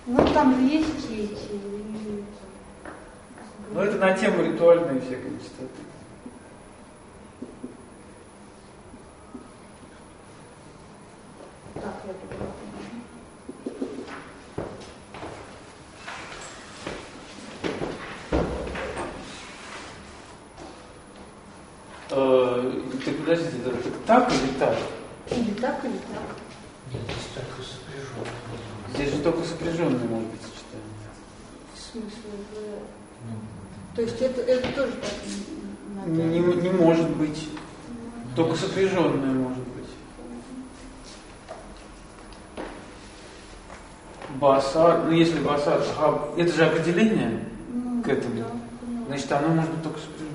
Ну, там же есть эти... Ну, это на тему ритуальной всякой чистоты. Так, я поняла. Так подождите, это так или так? Или так, или так. Нет, здесь только сопряженные. Здесь же только сопряженные может быть сочетание. В смысле, то есть это тоже так надо? Не может быть. Только сопряженное может быть. Баса, ну если баса, это же определение к этому. Да, Значит, оно может быть только сопряженное.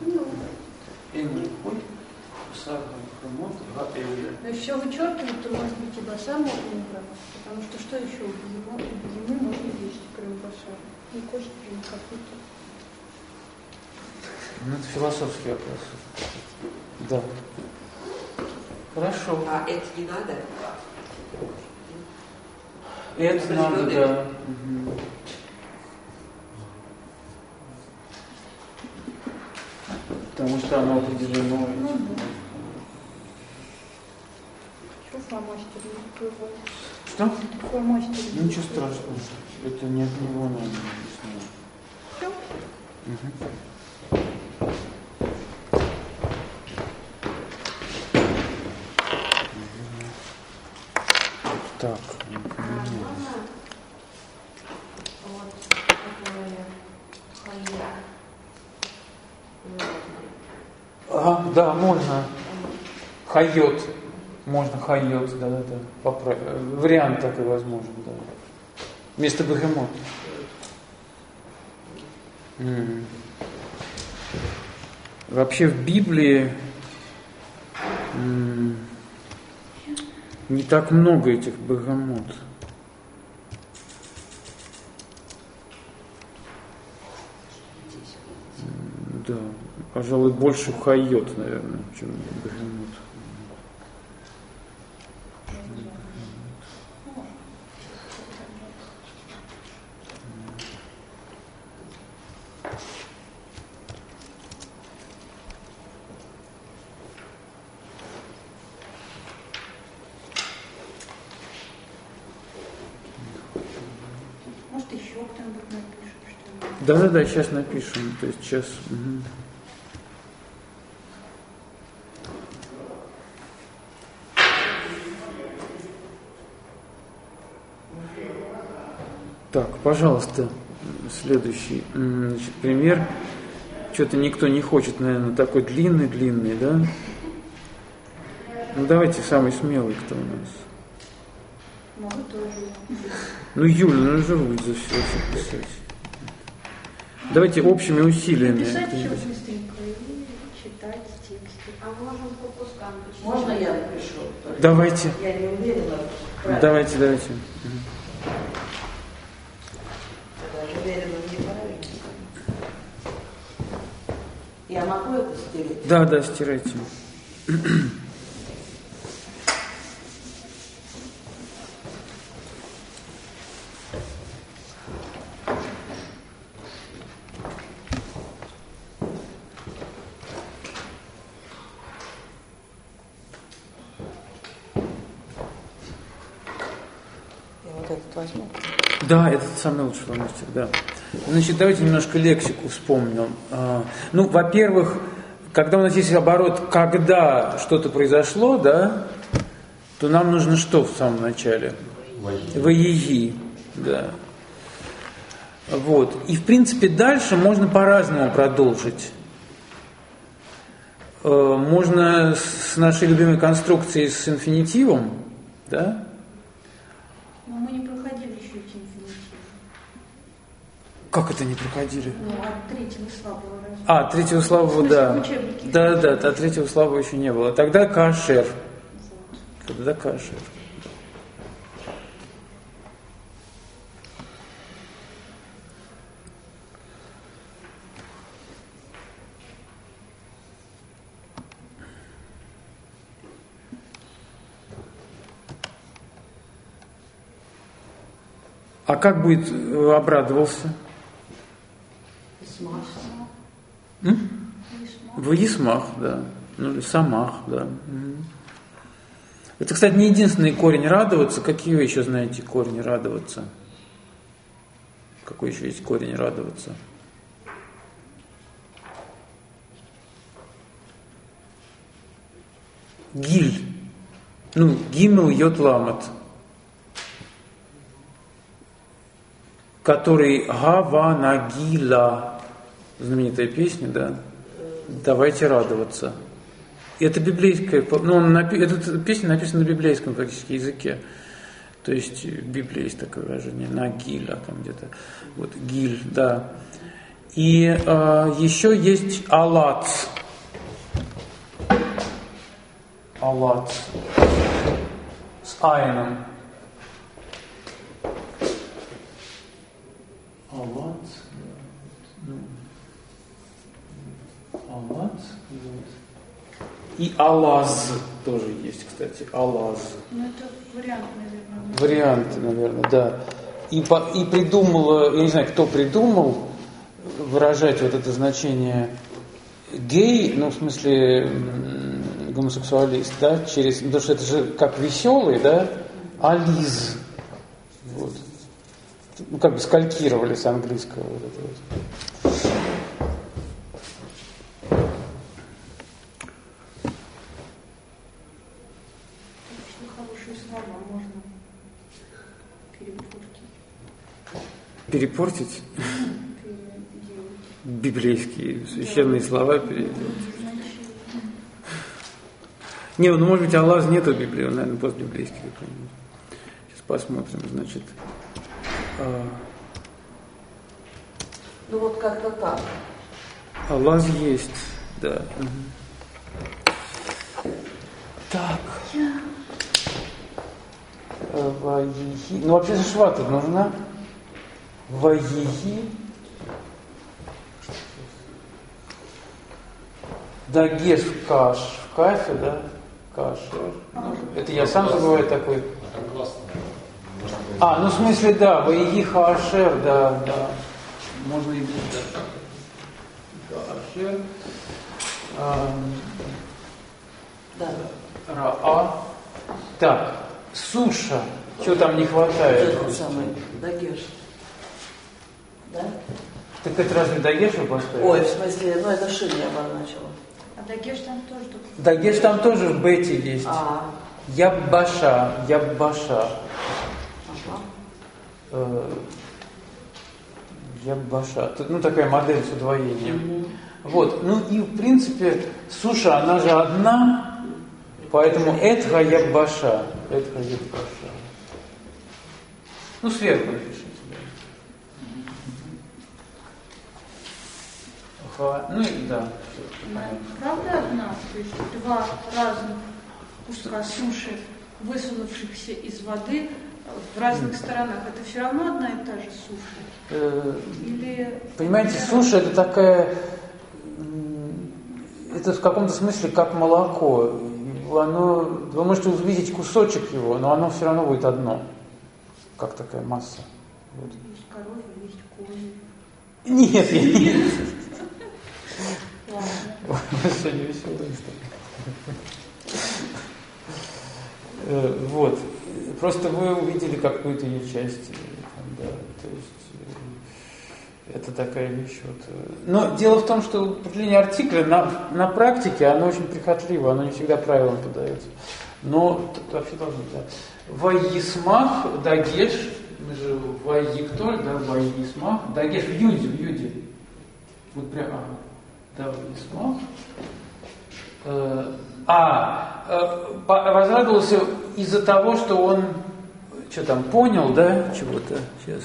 Но если все вычеркивать, то может быть и баса можно убрать. Потому что еще у безумы можно есть, кроме баса? И кошки, и какую-то. Ну, это философский вопрос. Да. Хорошо. А это не надо? Это надо, да. Угу. Потому что оно определено. Ну, да. Что фломастер не открывает? Что? Фломастер. Ничего страшного. Это не от него надо. Все? Угу. Так. Да, можно. Хайот. Можно хайот, да. Вариант такой возможен, да. Вместо бегемот. Вообще в Библии не так много этих бегемот. Да, пожалуй, больше хайот, наверное, чем бегемот. Может, еще кто-нибудь напишет что-нибудь? Да, сейчас напишем. То есть сейчас. Угу. Так, пожалуйста, следующий пример. Что-то никто не хочет, наверное, такой длинный, да? Ну, давайте самый смелый, кто у нас. Могу тоже. Ну, Юля, ну же вы за все писать. Давайте общими усилиями. Писать еще быстренько и читать тексты. А можем по кускам почитать? Можно я напишу? Давайте. Я не уверена. Давайте. Даже уверена, неправильно. Я могу это стереть? Да, стирайте. Возьму. Да, это самый лучший фломастер, да. Значит, давайте немножко лексику вспомним. Ну, во-первых, когда у нас есть оборот «когда что-то произошло», да, то нам нужно что в самом начале? «Ваеги», да. Вот. И, в принципе, дальше можно по-разному продолжить. Можно с нашей любимой конструкцией с инфинитивом, да. Но мы не проходили еще эти инфинитивы. Как это не проходили? Ну, от третьего слабого разве? Третьего слабого, да. В учебнике. Да, третьего слабого еще не было. Тогда кашер. Тогда кашер. А как будет обрадовался? Исмах. В Исмах, да. Ну, или Самах, да. Мгм. Это, кстати, не единственный корень радоваться. Какие вы еще знаете корни радоваться? Какой еще есть корень радоваться? Гиль. Ну, гимел йод ламат. Который Гава Нагила. Знаменитая песня, да? Давайте радоваться. Это библейская, ну, эта песня написана на библейском практически языке. То есть в Библии есть такое выражение Нагиля, там где-то. Вот Гиль, да. И еще есть Алац. Алац. С айном. Алац. Алац. И Алаз тоже есть, кстати. Алаз. Ну, это вариант, наверное. Варианты, наверное, да. И придумал, я не знаю, кто придумал выражать вот это значение гей, ну, в смысле гомосексуалист, да, через, потому что это же как веселый, да, ализ. Вот. Ну, как бы скалькировали с английского вот это вот. Хорошие слова можно Перепортить? Библейские священные слова переделать. Не, ну может быть Аллах нету в Библии, он, наверное, постбиблейский какой-нибудь. Сейчас посмотрим, значит. Ну вот как-то так. Аллах есть, да. Так. Ваихи. Ну вообще шва тут нужна. Ваихи. Дагеш в каш. В кафе, да? Кашер. Ну, это я сам забываю такой. Ну в смысле, да, Ваихи хаашер, да. Можно и без хаашер. Да. Раа. Так, суша. Чего там не хватает? Этот самый дагеш. Да? Так это разве дагеш вы поставили? Ой, в смысле, ну это шин я обозначила. А дагеш там тоже тут. Дагеш там тоже в бете есть. Яббаша. Яббаша. Тут, ну, такая модель с удвоением. Вот. Ну и в принципе суша, она же одна, поэтому этха яббаша. Ну, сверху напишите. Ну и да. Правда одна? То есть два разных куска суши, высунувшихся из воды в разных сторонах. Это все равно одна и та же суша? Или... Понимаете, суша это такая, это в каком-то смысле как молоко. Вы можете увидеть кусочек его, но оно все равно будет одно. Как такая масса. Вот. Есть коровы, есть кони. Нет, я не... Ладно. Сегодня веселая история. Вот. Просто вы увидели какую-то ее часть. Да, то есть это такая вещь. Вот. Но дело в том, что определение артикля на практике оно очень прихотливо, оно не всегда правильно подается. Но вообще должно быть. Да. Ваисмах, дагеш, мы же ваиктоль, да, ваисмах, дагеш в юде. Вот прям, да, ваисмах. Возрадовался из-за того, что он понял, да, чего-то. Сейчас.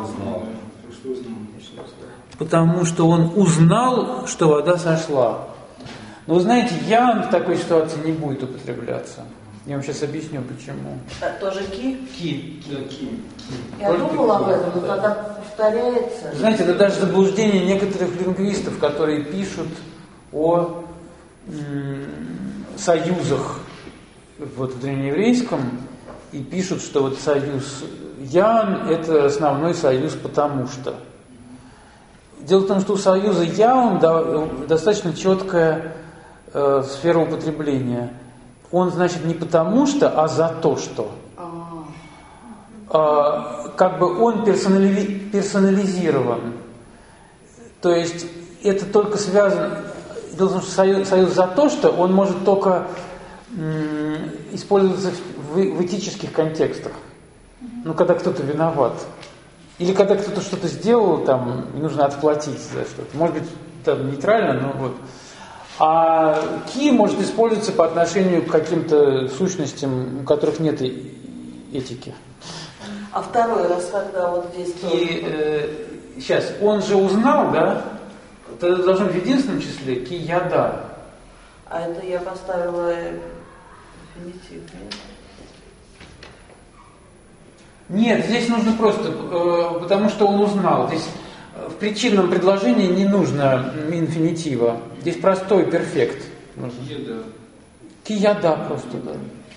Потому что он узнал, что вода сошла. Но вы знаете, ян в такой ситуации не будет употребляться. Я вам сейчас объясню, почему. Тоже ки? Ки. Я думала об этом, но тогда повторяется. Знаете, это даже заблуждение некоторых лингвистов, которые пишут о союзах в древнееврейском и пишут, что вот союз Ян – это основной союз «потому что». Дело в том, что у союза яун достаточно четкая сфера употребления. Он значит не потому что, а за то что. Как бы он персонализирован. То есть это только связано... Дело в том, что союз за то что, он может только использоваться в этических контекстах. Ну, когда кто-то виноват. Или когда кто-то что-то сделал, там, и нужно отплатить за что-то. Может быть, там нейтрально, но вот. А ки может использоваться по отношению к каким-то сущностям, у которых нет этики. А второй раз, когда вот здесь... Сейчас, он же узнал, да? Это должно быть в единственном числе ки яда. А это я поставила инфинитив, нет? Нет, здесь нужно просто, потому что он узнал. Здесь в причинном предложении не нужно инфинитива. Здесь простой перфект. Кияда просто, да.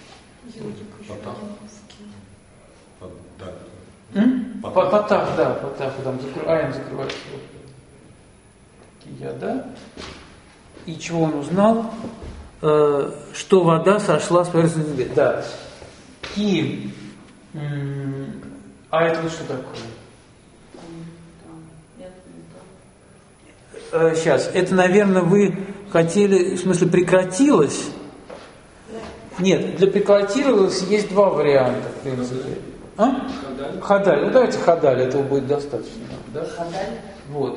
Потах, да, потах, там айн закрывается. Кияда. И чего он узнал? Что вода сошла с поверхности земли. Да. Ки. А это вот что такое? Сейчас, это, наверное, вы хотели, в смысле, прекратилось? Нет, для прекратилось есть два варианта, в принципе. Хадаль. Ну, давайте хадаль, этого будет достаточно. Да? Хадаль? Вот.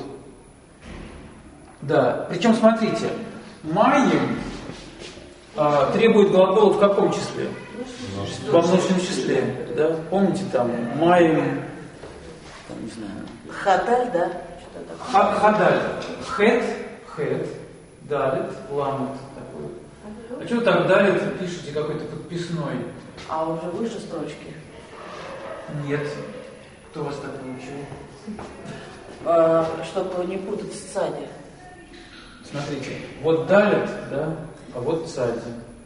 Да, причем, смотрите, майем требует глагола в каком числе? Во множественном числе, да? Помните там майем, там, не знаю. Хадаль, да? Хадаль. Хэт, далит, ламет такой. А что так далит пишете какой-то подписной? А уже выше строчки? Нет. Кто вас так научил? Чтобы не путать с цади. Смотрите, вот далит, да, а вот цади.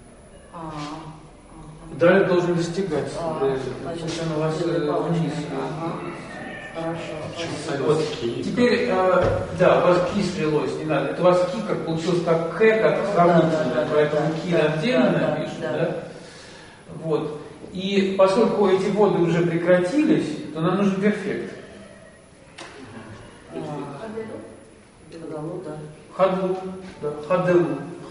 Далит должен достигать. Значит, он у вас вниз. Хорошо. Вот. Теперь, да, у вас ки слилось, не надо. Это у вас ки как получилось как к, как сравнительно, поэтому ки отдельно напишем, да? Вот. И поскольку эти воды уже прекратились, то нам нужен перфект. Хаду, да, хаду.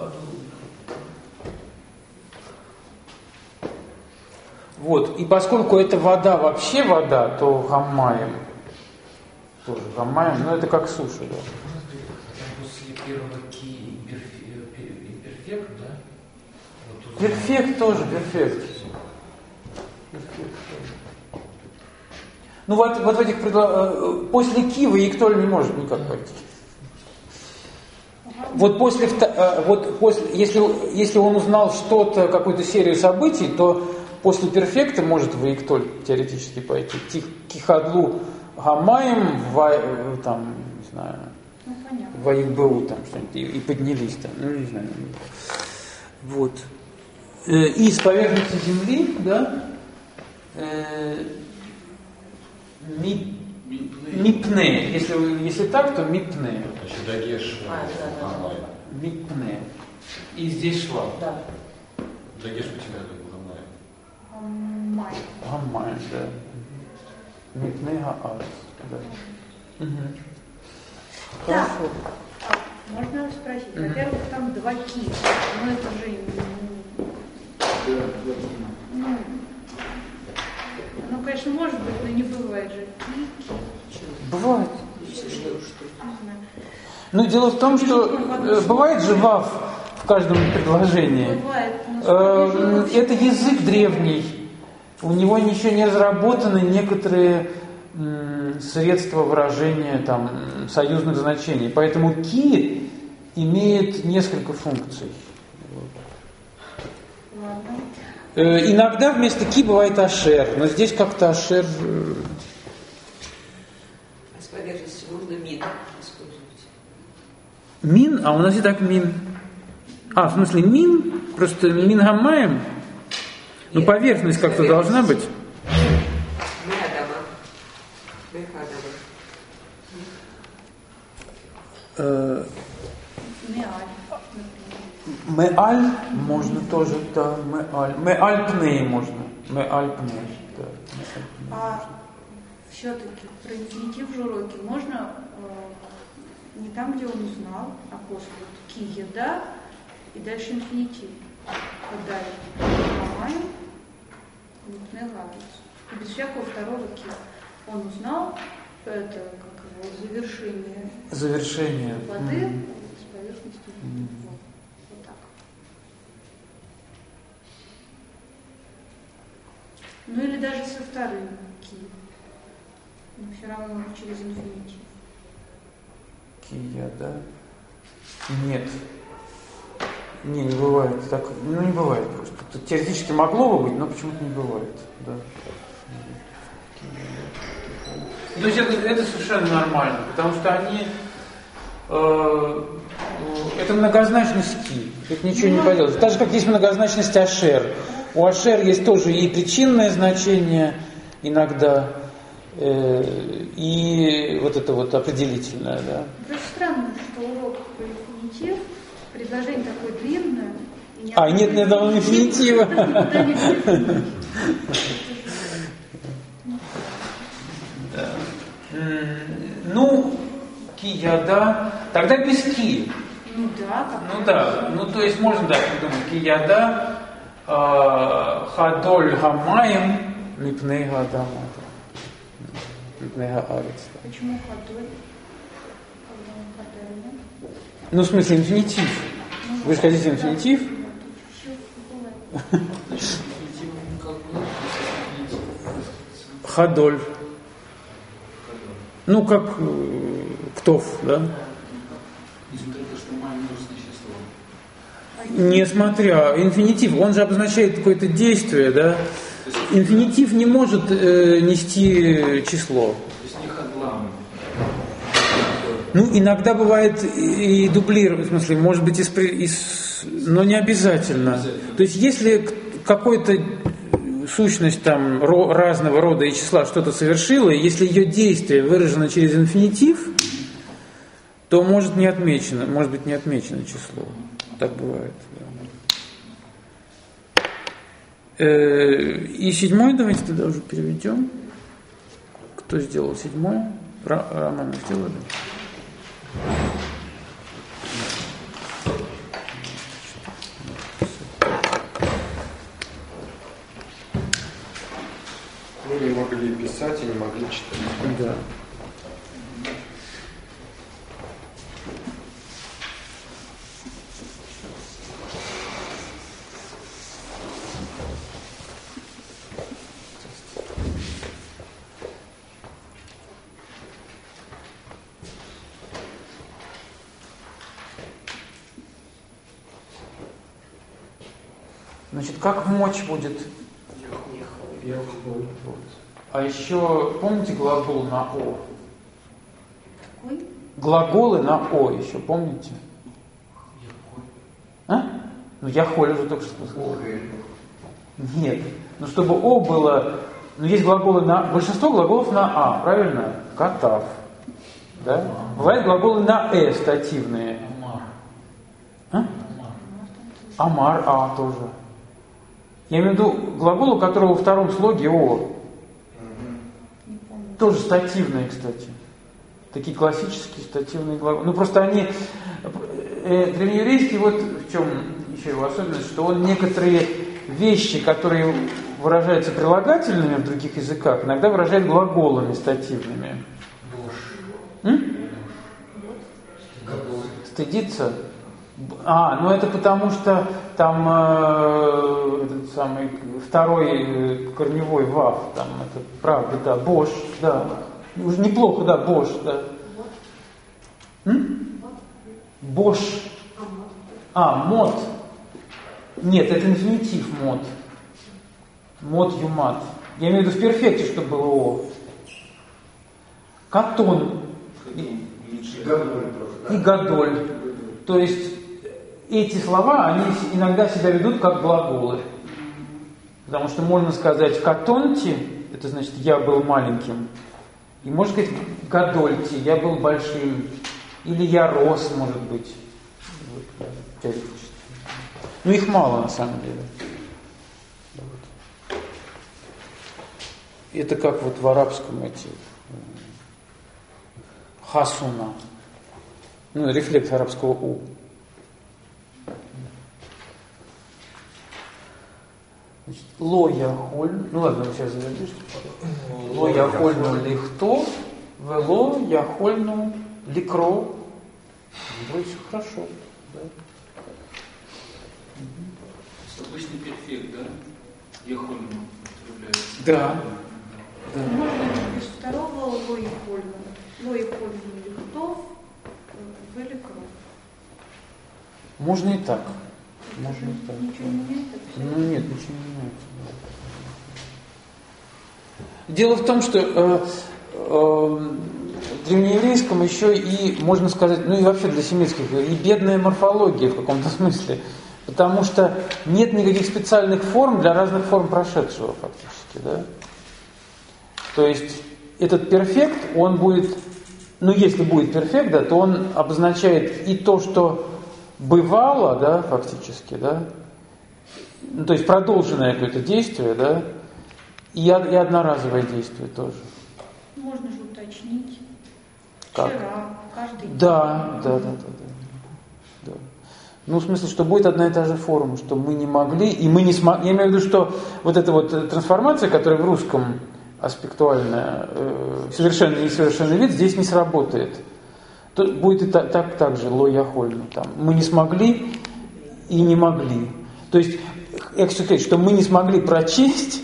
Вот, и поскольку это вода вообще вода, то гаммаем. Тоже гаммаем, но это как суша, да. После первого ки перфект, да? Вот перфект тоже, перфект. Ну вот в этих после ки Ваиктоль не может никак пойти. Вот после, если он узнал что-то, какую-то серию событий, то после перфекта может Ваиктоль теоретически пойти. Кихадлу гамаем, там, не знаю, Ваикбу, там что-нибудь, и поднялись там, ну не знаю. Вот. И с поверхности земли, да, мипне. Если так, то мипне. Значит, дагеш. Мипне. И здесь шва. Да. Дагеш у тебя был Гаммай, да. Мипне гаат. Да. Угу. Хорошо. Можно спросить? Во-первых, там два ки. Но это же... Ну, конечно, может быть, но не бывает же. Бывает. Ну, дело в том, что бывает же вав в каждом предложении. Бывает. Это язык древний. У него еще не разработаны некоторые средства выражения там, союзных значений. Поэтому ки имеет несколько функций. Иногда вместо ки бывает ашер, но здесь как-то ашер... С поверхности можно мин использовать. Мин? А у нас и так мин. А, в смысле мин? Просто мин гаммаем? Ну, поверхность как-то должна быть. Рядом Меаль, например. Меаль можно тоже, да, меаль. Меаль пней можно. Меаль пней, да. А все-таки про инфинитив в уроке можно не там, где он узнал, а после ки еда и дальше инфинитив. Когда ломаем, не ладится. Без всякого второго ки. Он узнал, это как его завершение воды с поверхности. Вот так. Ну или даже со вторым ки. Но все равно через инфинитив. Кия, да? Нет. Не бывает. Так, ну, не бывает просто. Тут теоретически могло бы быть, но почему-то не бывает. Да. То есть это совершенно нормально, потому что они... это многозначность ки. Тут ничего не поделать. Так же, как есть многозначность ашер. У ашер есть тоже и причинное значение иногда, и вот это вот определительное, да. Просто странно, что урок про инфинитив, предложение такое длинное. И нет ни одного инфинитива. Ну, кияда, тогда без ки. Ну да. Ну да, ну то есть можно так придумать. Кияда, хадоль хамаем, мипней гадамата. Мипней гаарец. Почему хадоль? Когда он хадоль, да? Ну, в смысле, инфинитив. Вы же хотите инфинитив? Хадоль. Ну, как ктов, да? Несмотря, инфинитив, он же обозначает какое-то действие, да? Инфинитив не может нести число. Ну, иногда бывает и дублировать, в смысле, может быть, но не обязательно. То есть, если какой-то сущность там разного рода и числа что-то совершила, и если ее действие выражено через инфинитив, то может быть не отмечено число. Так бывает. Да. И седьмой давайте тогда уже переведем. Кто сделал седьмой? Роман сделали. Мы не могли писать и не могли читать. Да. Значит, как мочь будет? А еще, помните глагол на «о»? Какой? Глаголы на «о» еще, помните? А? Ну, я холь уже только что сказал. Нет. Ну, чтобы «о» было... Ну, есть глаголы на... Большинство глаголов на «а», правильно? Катав. Да? Бывают глаголы на «э» стативные. А? Амар, «а» тоже. Я имею в виду глагол, у которого во втором слоге «о». Тоже стативные, кстати. Такие классические стативные глаголы. Ну, просто они... Древнееврейский, вот в чем еще его особенность, что он некоторые вещи, которые выражаются прилагательными в других языках, иногда выражает глаголами стативными. Стыдиться? Ну это потому что там этот самый второй корневой вав, там это правда, да, бош, да. Уже неплохо, да, бош, да. Бош. Мод. Нет, это инфинитив мод. Мод юмат. Я имею в виду в перфекте, чтобы было о. Катон. И гадоль. То есть эти слова, они иногда себя ведут как глаголы. Потому что можно сказать «катонти», это значит «я был маленьким». И можно сказать «гадольти», «я был большим». Или я рос, может быть. Вот, теоретически. Ну, их мало на самом деле. Вот. Это как вот в арабском эти хасуна. Ну, рефлекс арабского у. Значит, ло яхоль. Ну ладно, сейчас заведешь. Ло яхольну лихто, вело яхольну ликро. Вроде все хорошо. Да? Обычный перфект, да? Яхольну употребляется. Да. Да. Можно без второго ло яхольну. Ло яхольну лихтов, великро. Можно и так. Можно и так. Ничего не меняет? Ну нет, ничего не меняется. Дело в том, что в древнееврейском еще и, можно сказать, ну и вообще для семитских, и бедная морфология в каком-то смысле. Потому что нет никаких специальных форм для разных форм прошедшего фактически. Да? То есть этот перфект, он будет, ну если будет перфект, да, то он обозначает и то, что бывало, да, фактически, да, ну, то есть продолженное какое-то действие, да, и одноразовое действие тоже. Можно же уточнить. Как? Вчера, каждый день. Да. Ну, в смысле, что будет одна и та же форма, что мы не могли, и мы не смогли. Я имею в виду, что вот эта вот трансформация, которая в русском аспектуальная, совершенный и несовершенный вид, здесь не сработает. То будет и так же, ло яхольну. Там. Мы не смогли и не могли. То есть, я хочу сказать, что мы не смогли прочесть,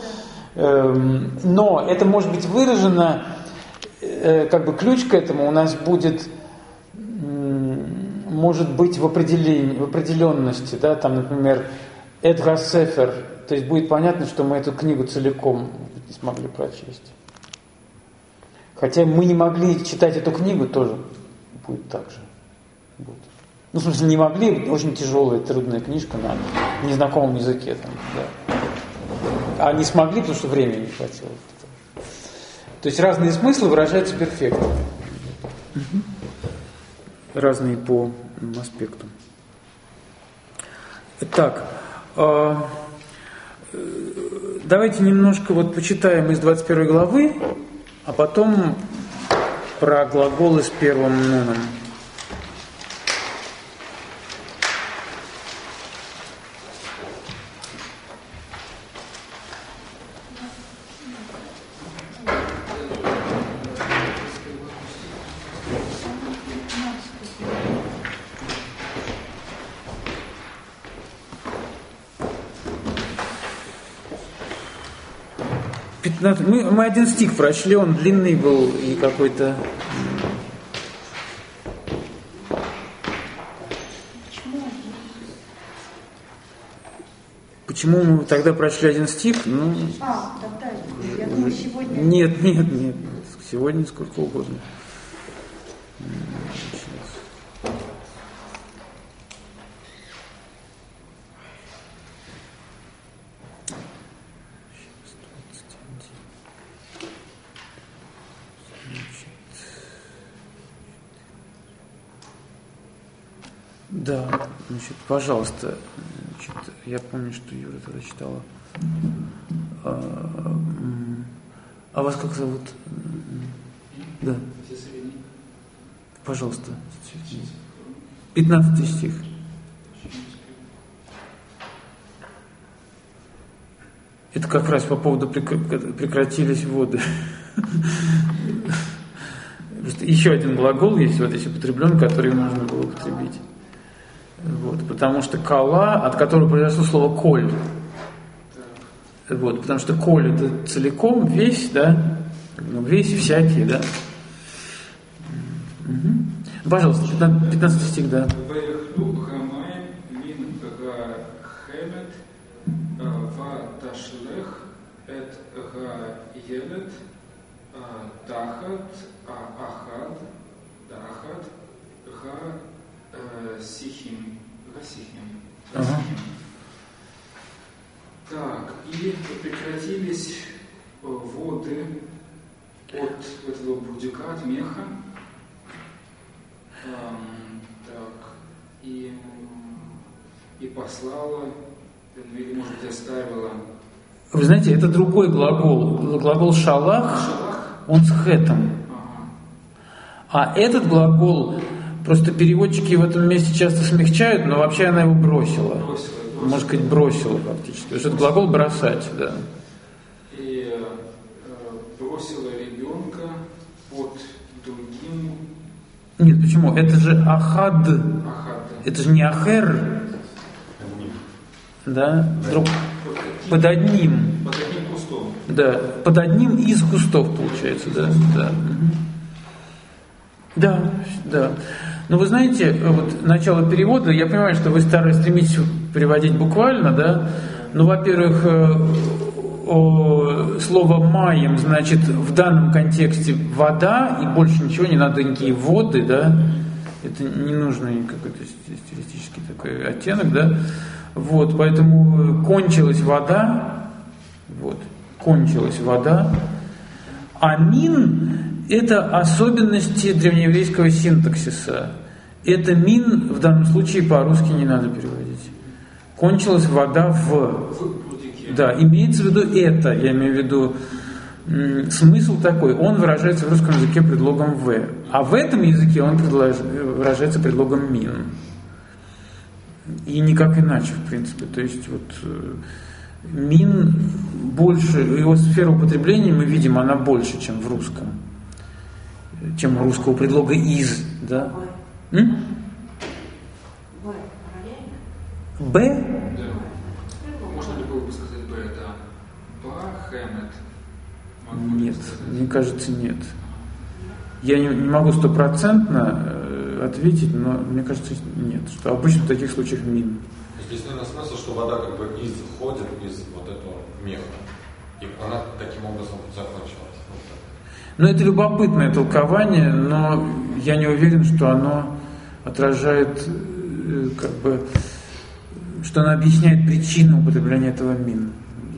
но это может быть выражено, как бы ключ к этому у нас будет, может быть в определенности, да, там, например, Эдгар Сефер, то есть будет понятно, что мы эту книгу целиком не смогли прочесть. Хотя мы не могли читать эту книгу, тоже будет так же. Вот. Ну, в смысле, не могли, очень тяжелая, трудная книжка на незнакомом языке. Там, да. А не смогли, потому что времени не хватило. То есть разные смыслы выражаются перфектно. Разные по аспектам. Так, давайте немножко вот почитаем из 21 главы, а потом про глаголы с первым нуном. Мы один стих прочли, он длинный был и какой-то... Почему мы тогда прочли один стих? Ну, тогда, я думаю, сегодня... Нет. Сегодня сколько угодно. Да, значит, пожалуйста. Значит, я помню, что Юра тогда читала. А вас как зовут? Да. Пожалуйста. 15 стих. Это как раз по поводу прекратились воды. Еще один глагол есть вот здесь употреблен, который можно было употребить. Вот, потому что кала, от которого произошло слово коль. Вот, потому что коль это целиком, весь, да, весь, всякий, да. Угу. Пожалуйста, 15 стих, да. Ага. Так, и прекратились воды от этого бурдюка, от меха. Так, и послала, или, может быть, оставила. Вы знаете, это другой глагол. Глагол «шалах», он с хэтом. А этот глагол, просто переводчики в этом месте часто смягчают, но вообще она его бросила. Можно сказать, бросила фактически. Потому что это глагол «бросать», да. И бросила ребенка под другим. Нет, почему? Это же ахад. Это же не ахер. Да? Под одним. Под одним кустом. Да, под одним из кустов, получается, да. Да. Да, да. Но вы знаете, вот начало перевода, я понимаю, что вы стремитесь переводить буквально, да, но, во-первых, слово «маем» значит в данном контексте вода, и больше ничего, не надо никакие воды, да, это не нужный какой-то стилистический такой оттенок, да, вот, поэтому кончилась вода, вот, кончилась вода, а мин – это особенности древнееврейского синтаксиса. Это мин в данном случае по-русски не надо переводить. Кончилась вода в. Да, имеется в виду это, я имею в виду смысл такой. Он выражается в русском языке предлогом «в». А в этом языке он выражается предлогом «мин». И никак иначе, в принципе. То есть вот мин больше, его сфера употребления, мы видим, она больше, чем в русском. Чем у русского предлога «из». Да? Б? Да. Можно ли было бы сказать Б, да? Бахэмет. Нет, мне кажется, нет. Я не могу стопроцентно ответить, но мне кажется, нет. Что обычно в таких случаях мин. Здесь, наверное, смысл, что вода как бы исходит из вот этого меха. И она таким образом закончилась. Ну, это любопытное толкование, но я не уверен, что оно отражает, как бы, что оно объясняет причину употребления этого мин.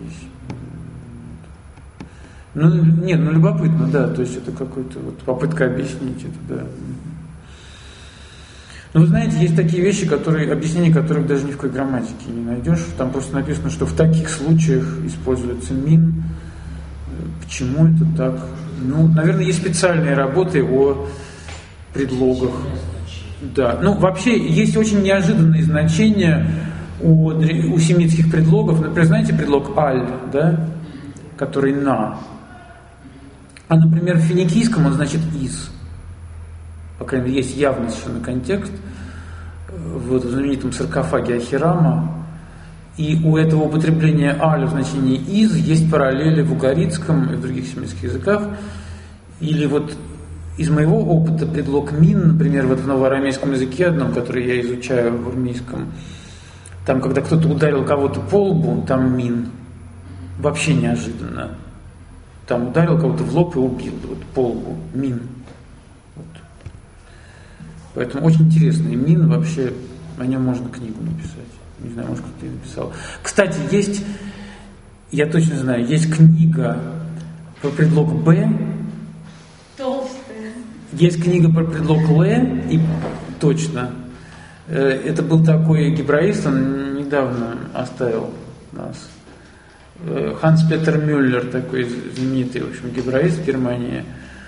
Ну, нет, ну любопытно, да, то есть это какая-то вот попытка объяснить это, да. Но вы знаете, есть такие вещи, объяснения которых даже ни в какой грамматике не найдешь. Там просто написано, что в таких случаях используется мин. Почему это так? Ну, наверное, есть специальные работы о предлогах. Да. Ну, вообще, есть очень неожиданные значения у семитских предлогов. Например, знаете предлог «аль», да? Который «на». А, например, в финикийском он значит «из». По крайней мере, есть явный совершенно контекст в знаменитом саркофаге Ахирама. И у этого употребления «аль» в значении «из» есть параллели в угаритском и в других семитских языках. Или вот из моего опыта предлог «мин», например, вот в новоарамейском языке одном, который я изучаю в урмийском, там, когда кто-то ударил кого-то по лбу, там «мин». Вообще неожиданно. Там ударил кого-то в лоб и убил, вот, по лбу, «мин». Вот. Поэтому очень интересный «мин», вообще о нем можно книгу написать. Не знаю, может, кто-то и написал. Кстати, есть, я точно знаю, есть книга про предлог «б». Толстая. Есть книга про предлог «л», и точно. Это был такой гебраист, он недавно оставил нас. Ханс Петер Мюллер, такой знаменитый, в общем, гебраист в Германии.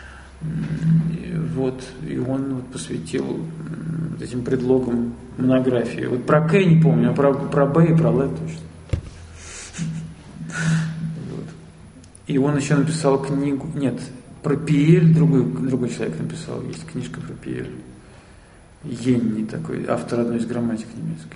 Вот, и он вот посвятил этим предлогам монографии. Вот про «к» не помню, а про «б» и про «л» точно. Вот. И он еще написал книгу, нет, про Пиэль, другой человек написал, есть книжка про Пиэль. Йенни такой, автор одной из грамматик немецкой.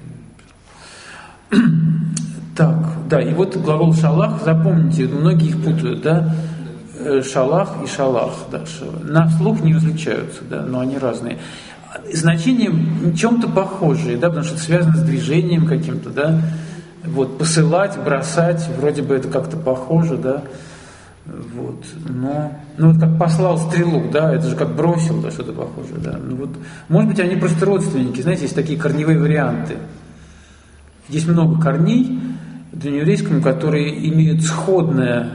Так, да, и вот глагол «шалах», запомните, многие их путают, да, «шалах» и «шалах», да, на слух не различаются, да, но они разные. Значения в чем-то похожие, да, потому что это связано с движением каким-то, да, вот, посылать, бросать, вроде бы это как-то похоже, да, вот, но, ну вот как послал стрелу, да, это же как бросил, да, что-то похожее, да, ну вот, может быть, они просто родственники, знаете, есть такие корневые варианты. Есть много корней в древнееврейском, которые имеют сходное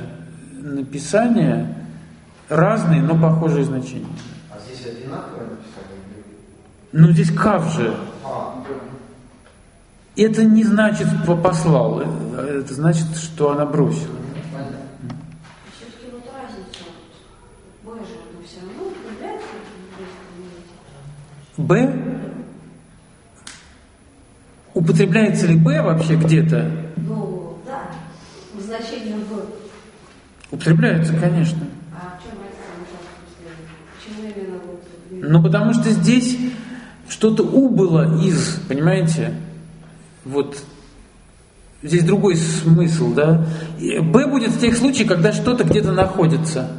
написание, разные, но похожие значения. А здесь одинаковое написание? Ну здесь кав же. Это не значит послал, это значит, что она бросила. Все-таки вот разница. Б же, оно все равно употребляется. Б? Употребляется ли Б вообще где-то? Ну, да. В значении Б. Употребляется, конечно. А в чем разница? Почему именно вот? Ну, потому что здесь что-то убыло из, понимаете? Вот здесь другой смысл, да? Б будет в тех случаях, когда что-то где-то находится.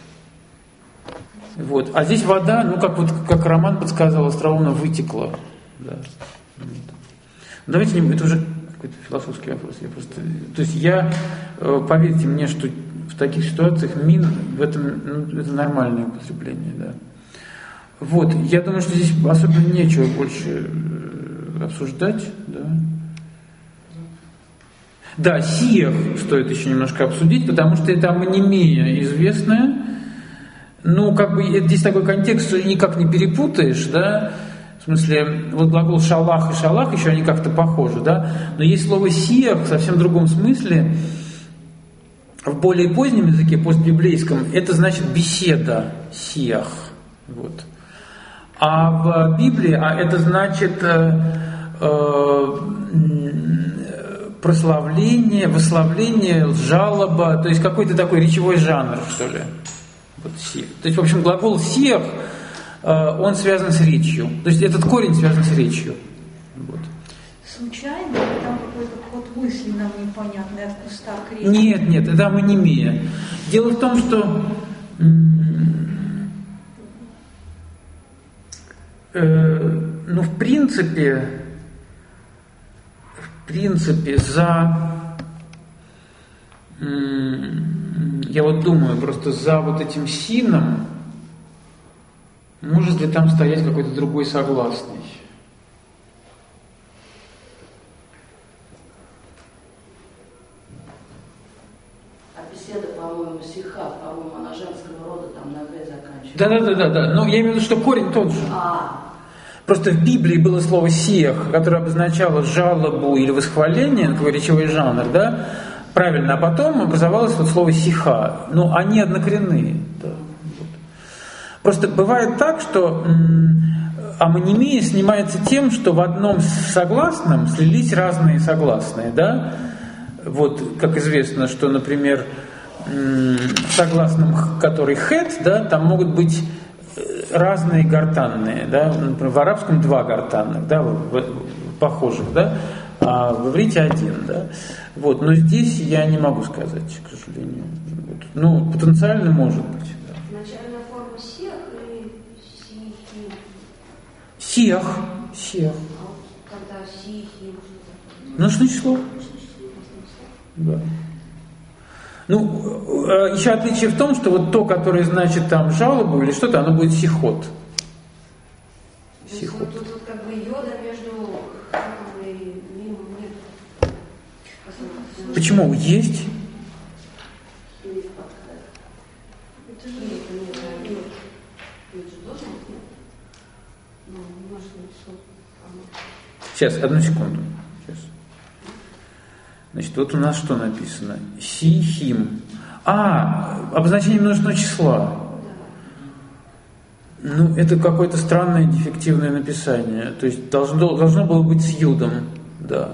Вот. А здесь вода, ну, как Роман подсказывал, остроумно вытекла. Да. Давайте не... Это уже какой-то философский вопрос. То есть поверьте мне, что в таких ситуациях мин в этом, ну, это нормальное употребление, да. Вот, я думаю, что здесь особенно нечего больше обсуждать, да. Да, сиех стоит еще немножко обсудить, потому что это амонимия известная. Ну, как бы здесь такой контекст, что никак не перепутаешь, да. В смысле, вот глагол шалах и шалах еще они как-то похожи, да. Но есть слово сиех в совсем другом смысле. В более позднем языке, постбиблейском, это значит беседа, сиех. Вот. А в Библии это значит прославление, восславление, жалоба, то есть какой-то такой речевой жанр, что ли. Вот, сиех. То есть, в общем, глагол сиех, он связан с речью. То есть этот корень связан с речью. Вот. Случайно или там какой-то ход мысли нам непонятный от куста к речи? Нет, это амонимия. Дело в том, что ну, в принципе, я вот думаю, просто за вот этим сином может ли там стоять какой-то другой согласный? А беседа, по-моему, сиха, по-моему, она женского рода, там на Г заканчивается. Да. Но я имею в виду, что корень тот же. Просто в Библии было слово «сиех», которое обозначало жалобу или восхваление, такой речевой жанр, да? Правильно, а потом образовалось вот слово «сиха». Ну, они однокоренные. Да. Вот. Просто бывает так, что амонимия снимается тем, что в одном согласном слились разные согласные, да? Вот, как известно, что, например, в согласном, который «хэт», да, там могут быть разные гортанные, да, например, в арабском два гортанных, да, похожих, да, а в иврите один, да. Вот, но здесь я не могу сказать, к сожалению. Вот. Ну, потенциально может быть. Да. Начальная форма сех или сихим? Сех. А вот когда сихим, что-то? Множественное число. Да. Ну, еще отличие в том, что вот то, которое значит там жалобу или что-то, оно будет сихот. Сихот. Тут как бы йода между хатом и мимом нет. Почему? Есть. Сейчас, одну секунду. Значит, вот у нас что написано? Сихим. Обозначение множественного числа. Ну, это какое-то странное дефективное написание. То есть должно было быть с юдом. Да.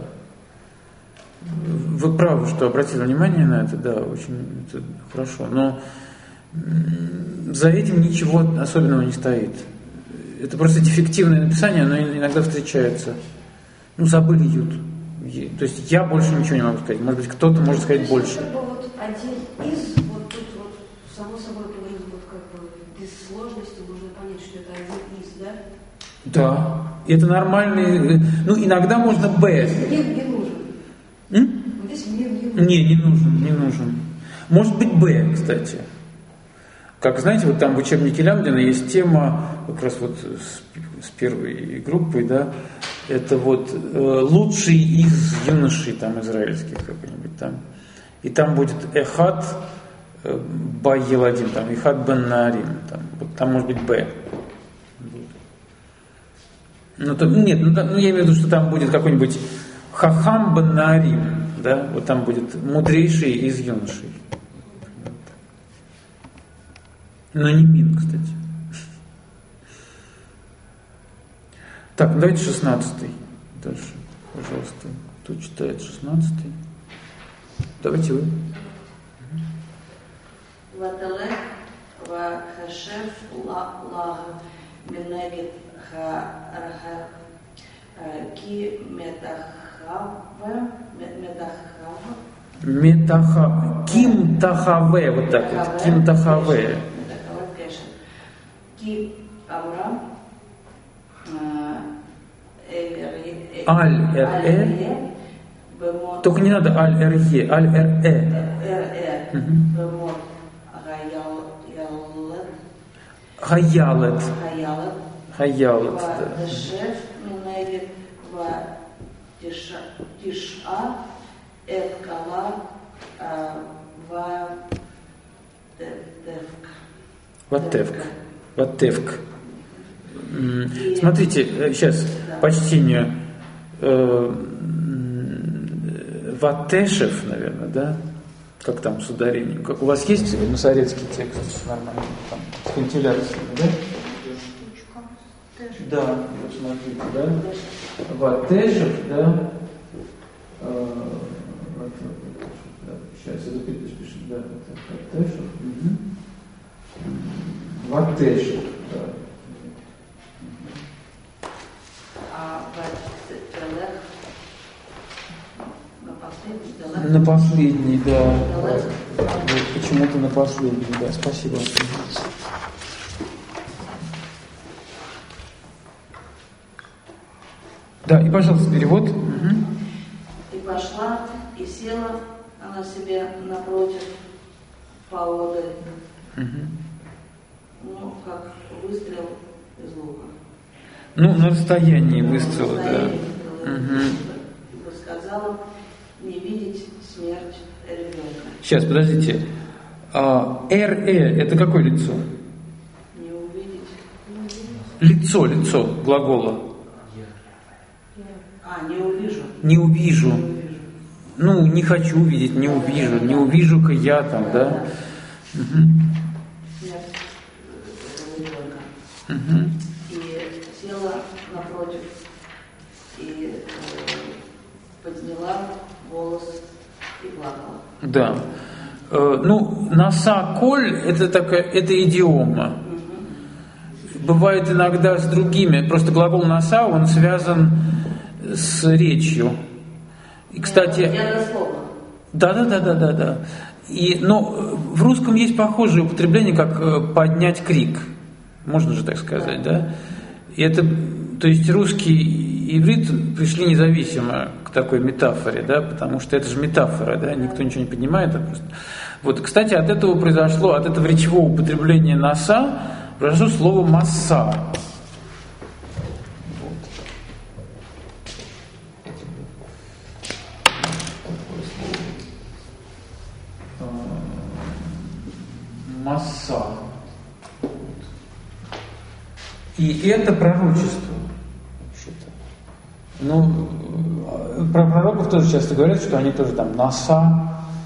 Вы правы, что обратили внимание на это, да, очень это хорошо. Но за этим ничего особенного не стоит. Это просто дефективное написание, оно иногда встречается. Ну, забыли юд. То есть я больше ничего не могу сказать. Может быть, кто-то может сказать больше. Как бы вот один из, вот тут вот, само собой говорит, вот как бы без сложности можно понять, что это один из, да? Да. Это нормальный. Ну, иногда можно Б. Мир не нужен. Здесь мир не нужен. Не нужен. Может быть Б, кстати. Как знаете, вот там в учебнике Лямдина есть тема, как раз вот с первой группой, да, это вот лучший из юношей там израильских какой-нибудь там. И там будет Эхад Ба-Еладим, там, Эхад Бен Наарим, там, вот там может быть Б. Ну, то, нет, я имею в виду, что там будет какой-нибудь хахам бен наарим, да, вот там будет мудрейший из юношей. Но не мин, кстати. Так, давайте 16-й. Дальше, пожалуйста. Кто читает 16-й? Давайте вы. Вателех вахашев лаг минегет ки метахава Ким тахаве, вот так вот. Ким тахаве. Ки Авраам Аль-эр-э. Только не надо аль-эр-е, аль-эр-э. Хаялет. Хаялет, да. Ватевк. Смотрите, сейчас, по чтению. Ватешев, наверное, да? Как там с ударением? Как, у вас есть масорецкий текст нормальный? Там, с вентиляцией, да? Да, вот смотрите, да? Ватешев, да? Сейчас я запишу, да, Ватешев. Ватешев, да. На последний, да. Почему-то на последний, да. Спасибо. Да, и, пожалуйста, перевод. И пошла, и села она себе напротив поодаль. Ну, как выстрел из лука. Ну, на расстоянии выстрела, да. И сказала, не видеть смерть ребенка. Сейчас, подождите. Это какое лицо? Не увидеть. Лицо глагола. Не увижу. Не увижу. Ну, не хочу увидеть, не увижу. Не увижу-ка я там, да? Смерть ребенка. И села напротив и подняла волос и плакала. Да. Наса-коль это идиома. Бывает иногда с другими. Просто глагол наса, он связан с речью. И, кстати... Я дословно. Да. Но в русском есть похожее употребление, как поднять крик. Можно же так сказать, да? И это, то есть русский и иврит пришли независимо к такой метафоре, да, потому что это же метафора, да, никто ничего не поднимает, а просто... Вот, кстати, от этого речевого употребления носа произошло слово масса. Масса. И это пророчество. Ну, про пророков тоже часто говорят, что они тоже там наса,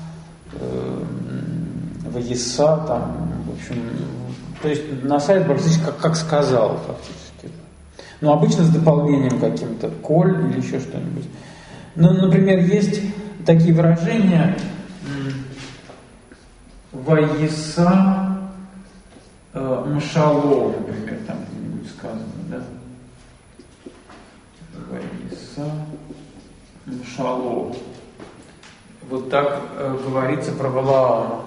ваеса, там, в общем, то есть наса это практически как сказал, фактически. Но обычно с дополнением каким-то, коль или еще что-нибудь. Ну, например, есть такие выражения ваеса мшало, например, там где-нибудь сказано, да? Ваеса мшало. Вот так говорится про Валаама,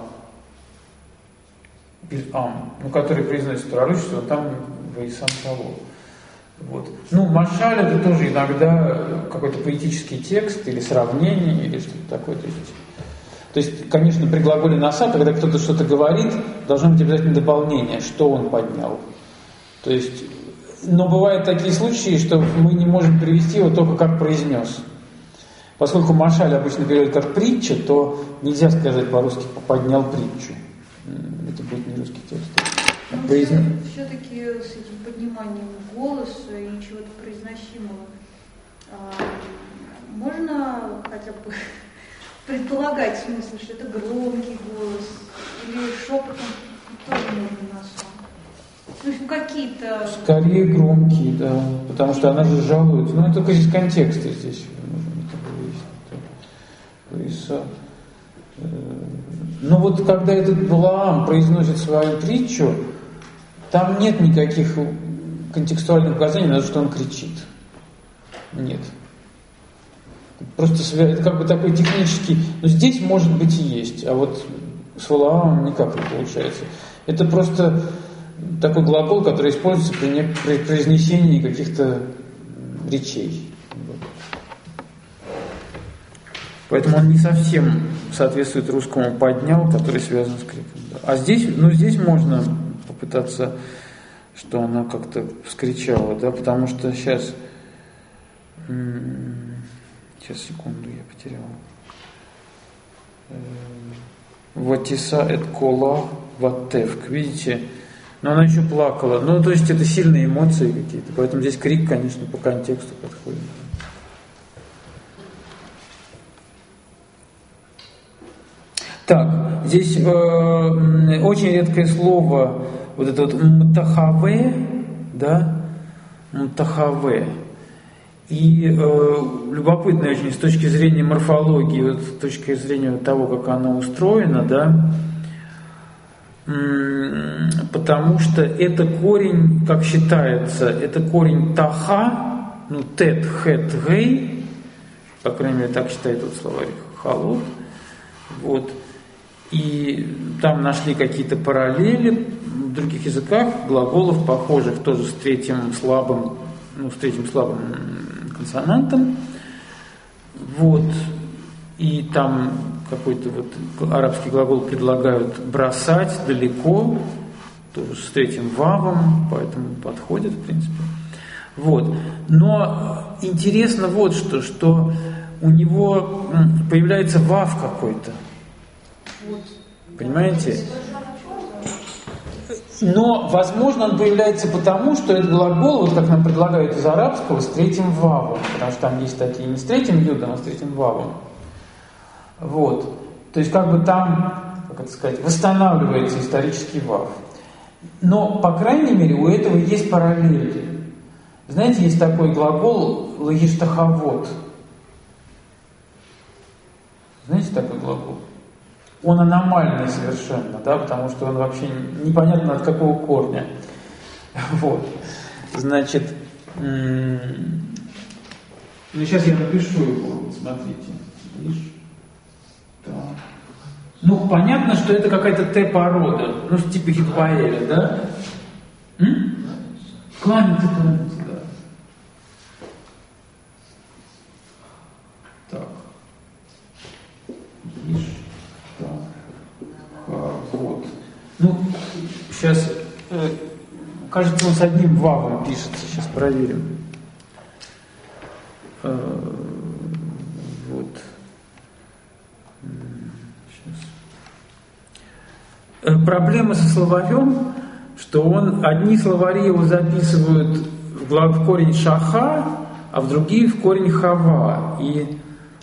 Бильам, который произносит пророчество, там ваеса мшало. Вот. Ну, машаль это тоже иногда какой-то поэтический текст или сравнение, или что-то такое. То есть, конечно, при глаголе носа, когда кто-то что-то говорит, должно быть обязательно дополнение, что он поднял. То есть, но бывают такие случаи, что мы не можем перевести его только как произнес. Поскольку машаль обычно переводит как притча, то нельзя сказать по-русски «поднял притчу». Это будет не русский текст. Все-таки с этим подниманием голоса и чего-то произносимого. Можно хотя бы предполагать смысл, что это громкий голос или шепотом тоже можно на сон? То есть какие-то... Скорее громкие, да, потому что она же жалуется. Ну, только из контекста здесь можно выяснить. Но вот когда этот Валаам произносит свою притчу, там нет никаких контекстуальных указаний на то, что он кричит. Нет. Просто это как бы такой технический... Но здесь, может быть, и есть, а вот с Валаамом никак не получается. Это просто такой глагол, который используется при произнесении каких-то речей. Поэтому он не совсем соответствует русскому «поднял», который связан с криком. А здесь, здесь можно попытаться, что она как-то вскричала, да, потому что сейчас секунду, я потерял. Ватиса эт кола ватевк, видите? Но она еще плакала. Ну, то есть это сильные эмоции какие-то, поэтому здесь крик, конечно, по контексту подходит. Так, здесь очень редкое слово, вот это вот мтахаве, да, мтахаве. И любопытно очень с точки зрения морфологии, вот, с точки зрения того, как она устроена, да, потому что это корень, как считается, это корень таха, тет, хет, гей, по крайней мере, так считает вот словарь Халот, вот. И там нашли какие-то параллели в других языках, глаголов, похожих тоже с третьим слабым консонантом. Вот. И там какой-то вот арабский глагол предлагают бросать далеко, тоже с третьим вавом, поэтому подходит, в принципе. Вот. Но интересно вот что у него появляется вав какой-то. Понимаете? Но, возможно, он появляется потому, что этот глагол, вот как нам предлагают из арабского, с третьим вавом, потому что там есть такие не с третьим юдом, а с третьим вавом. Вот. То есть, как бы там, как это сказать, восстанавливается исторический вав. Но, по крайней мере, у этого есть параллели. Знаете, есть такой глагол лагиштахавот. Знаете такой глагол? Он аномальный совершенно, да, потому что он вообще непонятно от какого корня. Вот. Значит, сейчас я напишу его, вот смотрите. Видишь? Так. Понятно, что это какая-то Т-порода, типа Хитпаэля, да? Кланяться, да. Так. Видишь? Вот. Сейчас, кажется, он с одним вавом пишется. Сейчас проверим. Вот. Сейчас. Проблема со словарем, что одни словари его записывают в корень шаха, а в другие в корень хава. И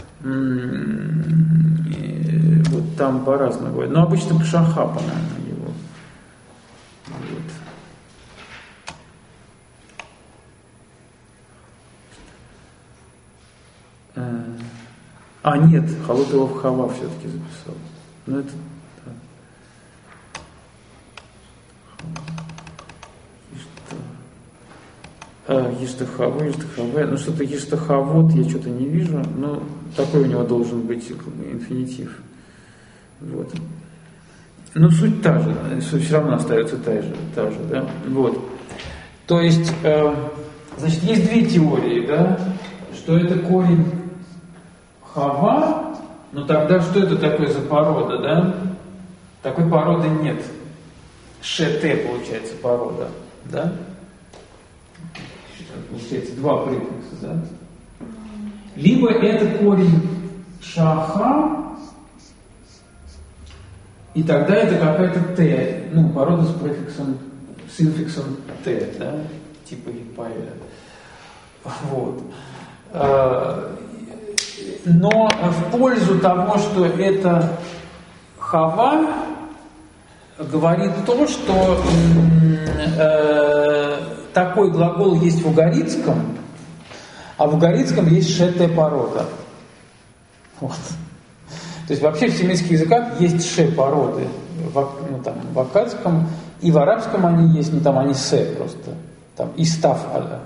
вот там по-разному бывает. Но обычно по шаха, по-моему, его. Вот. Нет, Халот его в хава все-таки записал. Но это... Ештахаве, что-то ештахавот я что-то не вижу, но такой у него должен быть инфинитив. Вот. Суть та же, суть все равно остается та же, да? Вот. То есть, значит, есть две теории, да, что это корень хава, но тогда что это такое за порода, да? Такой породы нет. ШТ получается порода, да? Получается два префикса, да? Либо это корень шаха, и тогда это какая-то Т, порода с префиксом с инфиксом «т», да, типа гипоэля. Вот. Но в пользу того, что это хава, говорит то, что такой глагол есть в угорицком, а в угорицком есть шетая порода. Вот. То есть вообще в семитских языках есть ше-породы. В аккадском и в арабском они есть, но там они се просто. Там истаф аля.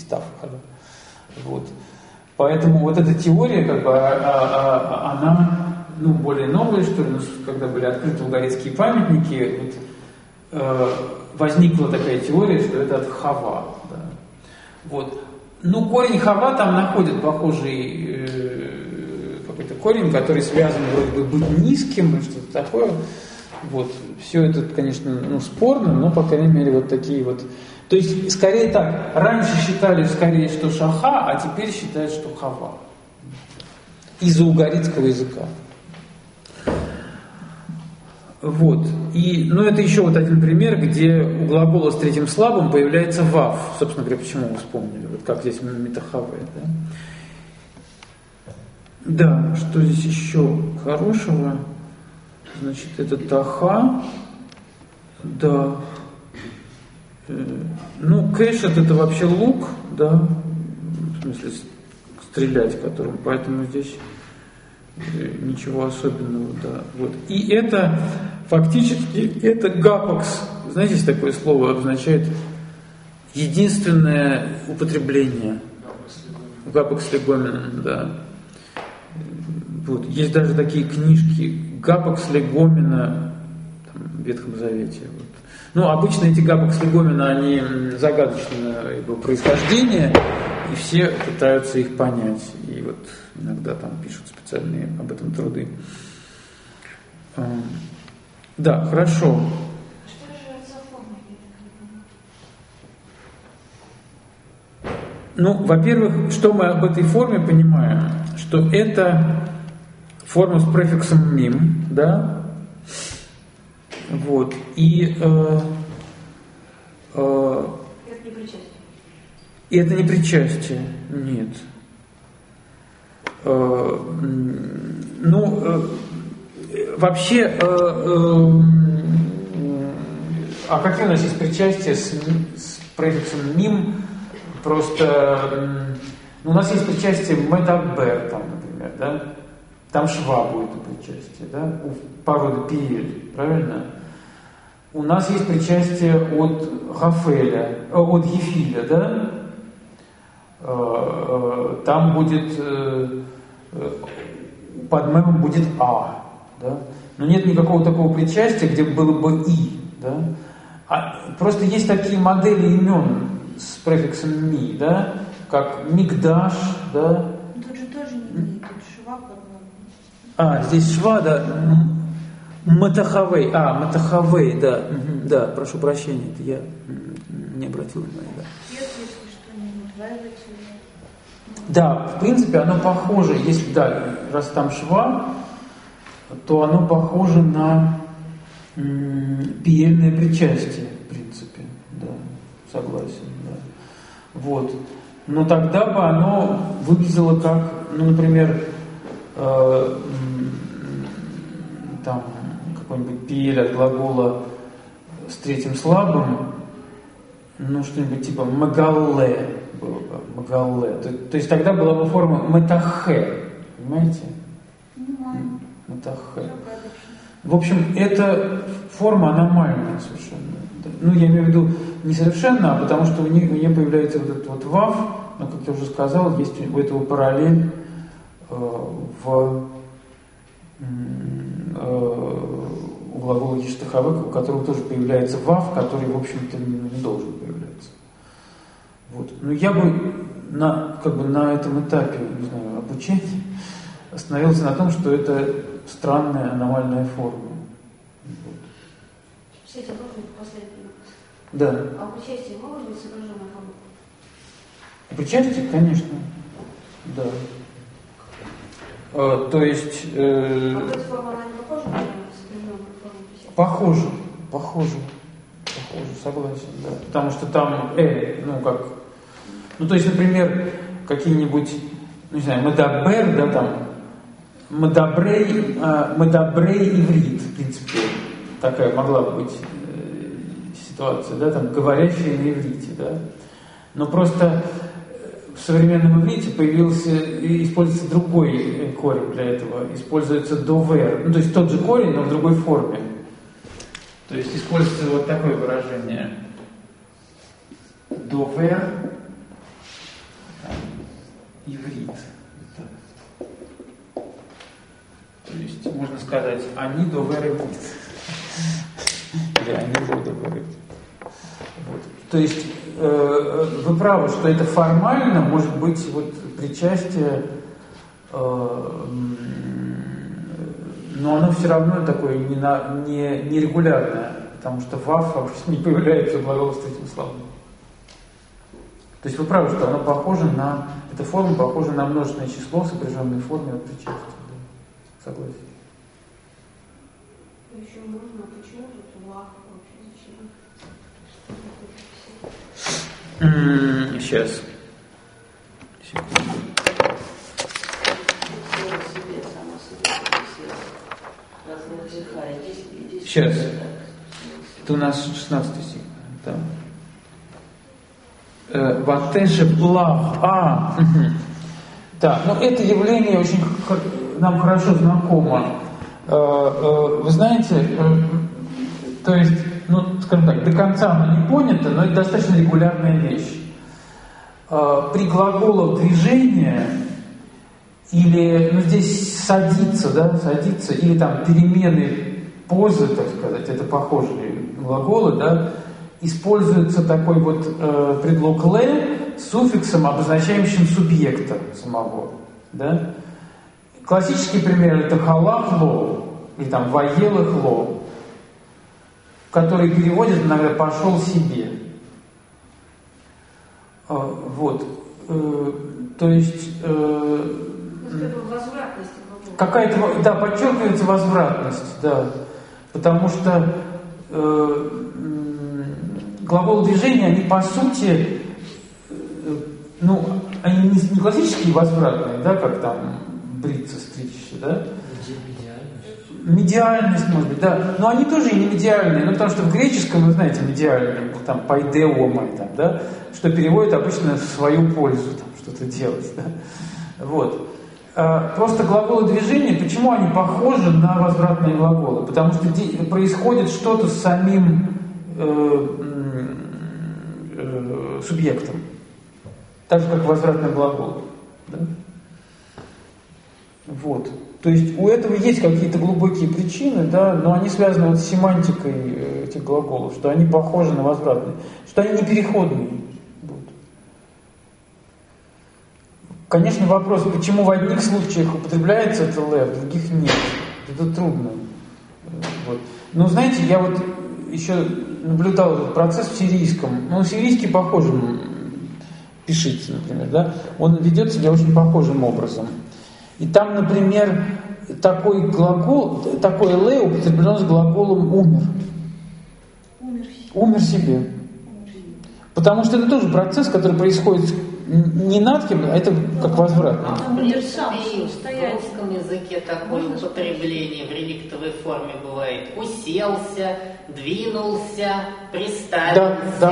Вот. Поэтому вот эта теория, как бы, она более новая, что ли, когда были открыты угорицкие памятники, возникла такая теория, что это от хава. Да. Вот. Корень хава там находит похожий какой-то корень, который связан вроде бы быть низким, что-то такое. Вот. Все это, конечно, спорно, но, по крайней мере, вот такие вот. То есть, скорее так, раньше считали скорее, что шаха, а теперь считают, что хава. Из-за угорицкого языка. Вот. И, это еще вот один пример, где у глагола с третьим слабым появляется вав. Собственно говоря, почему мы вспомнили, вот как здесь метахаве, да? Да, что здесь еще хорошего? Значит, это таха. Да. Кэшет это вообще лук, да, в смысле стрелять которым, поэтому здесь ничего особенного, да. Вот. И это фактически это гапакс. Знаете, есть такое слово, обозначает единственное употребление. Гапакс легомин, да. Вот. Есть даже такие книжки Гапакс легомина в Ветхом Завете. Вот. Обычно эти гапакс легомина, они загадочного происхождения, и все пытаются их понять. И вот иногда там пишут специальные об этом труды. Да, хорошо. Что же за форма? Во-первых, что мы об этой форме понимаем? Что это форма с префиксом мим, да? Вот. И это не причастие. И это не причастие, нет. Вообще, а какие у нас есть причастия с префиксом мим? Просто у нас есть причастие медабер, там, например, да? Там шва будет у причастия, да? У породы пиель, правильно? У нас есть причастие от Гафеля, от Ефиля, да? Там будет, под мемом будет А, да? Но нет никакого такого причастия, где было бы И, да? Просто есть такие модели имен с префиксом ми, да? Как Мигдаш, да? Тут же тоже не ми, тут шва, по-моему. Здесь шва, да? Матахавей, Матахавей, да, да, прошу прощения, это я не обратил внимания, да. Если что-нибудь нравится. Да, в принципе, оно похоже, если, да, раз там шва, то оно похоже на пиельное причастие, в принципе, да, согласен, да. Вот. Но тогда бы оно выглядело как, например, там, какой-нибудь пиель от глагола с третьим слабым, что-нибудь типа магалле было бы, магалле. То есть тогда была бы форма метахе, понимаете? Метахе. В общем, эта форма аномальная совершенно. Я имею в виду не совершенно, а потому что у нее появляется вот этот вот вав, но, как я уже сказал, есть у этого параллель у глагола ештахавек, у которого тоже появляется вав, который, в общем-то, не должен появляться. Вот. Я бы на этом этапе, не знаю, обучения остановился на том, что это странная аномальная форма. Вот. Кстати, можно последний? Да. А у причастия могут быть сопряженные формы? У причастия, конечно, да. То есть... А эта форма, она не похожа на сопряженную форму причастия? Похоже. похоже, согласен, да. Потому что там то есть, например, какие-нибудь, не знаю, мадабер, да, там, мадабрей иврит, в принципе, такая могла быть ситуация, да, там, говорящие на иврите, да. Но просто в современном иврите используется другой корень для этого, используется довер, то есть тот же корень, но в другой форме. То есть используется вот такое выражение. Довер иврит. То есть можно сказать, они довер иврит. Или они довер иврит. Вот. То есть вы правы, что это формально может быть вот причастие, но оно все равно такое нерегулярное, потому что ваф вообще не появляется в глаголостроительных словах. То есть вы правы, что оно похоже на, эта форма похожа на множественное число, сопряженное в форме от причастия. Да. Согласен. Еще можно, почему тут вах вообще? Сейчас. Секунду. Сейчас. Это у нас 16 стих. Да. Ватешев лав. Да, но это явление очень нам хорошо знакомо. Вы знаете, то есть, скажем так, до конца оно не понято, но это достаточно регулярная вещь. При глаголах движения или, здесь садиться, да, садиться, или там перемены позы, так сказать, это похожие глаголы, да, используется такой вот предлог «ле» с суффиксом, обозначающим субъекта самого, да. Классический пример — это «халах ло» или там «ваелах ло», который переводит иногда «пошел себе». Вот. То есть какая-то, да, подчеркивается возвратность, да, потому что глаголы движения, они по сути, они не классические возвратные, да, как там бриться, стричься, да? Медиальность, может быть, да, но они тоже и не медиальные, потому что в греческом, вы знаете, медиальные, там, пайдеомай, там, да, что переводит обычно в свою пользу, там, что-то делать, да, вот. Просто глаголы движения, почему они похожи на возвратные глаголы? Потому что происходит что-то с самим субъектом, так же, как возвратный глагол, да? Вот. То есть у этого есть какие-то глубокие причины, да, но они связаны вот с семантикой этих глаголов, что они похожи на возвратные, что они не переходные. Вот. Конечно, вопрос, почему в одних случаях употребляется это «ле», в других нет. Это трудно. Вот. Но знаете, я вот еще наблюдал этот процесс в сирийском. Сирийский похожим пишите, например, да, он ведет себя очень похожим образом. И там, например, такой глагол, такое «ле» употреблено с глаголом «умер». Умер себе. Потому что это тоже процесс, который происходит не над кем, а это как возвратный. В русском языке такое употребление в реликтовой форме бывает. Уселся, двинулся, приставился.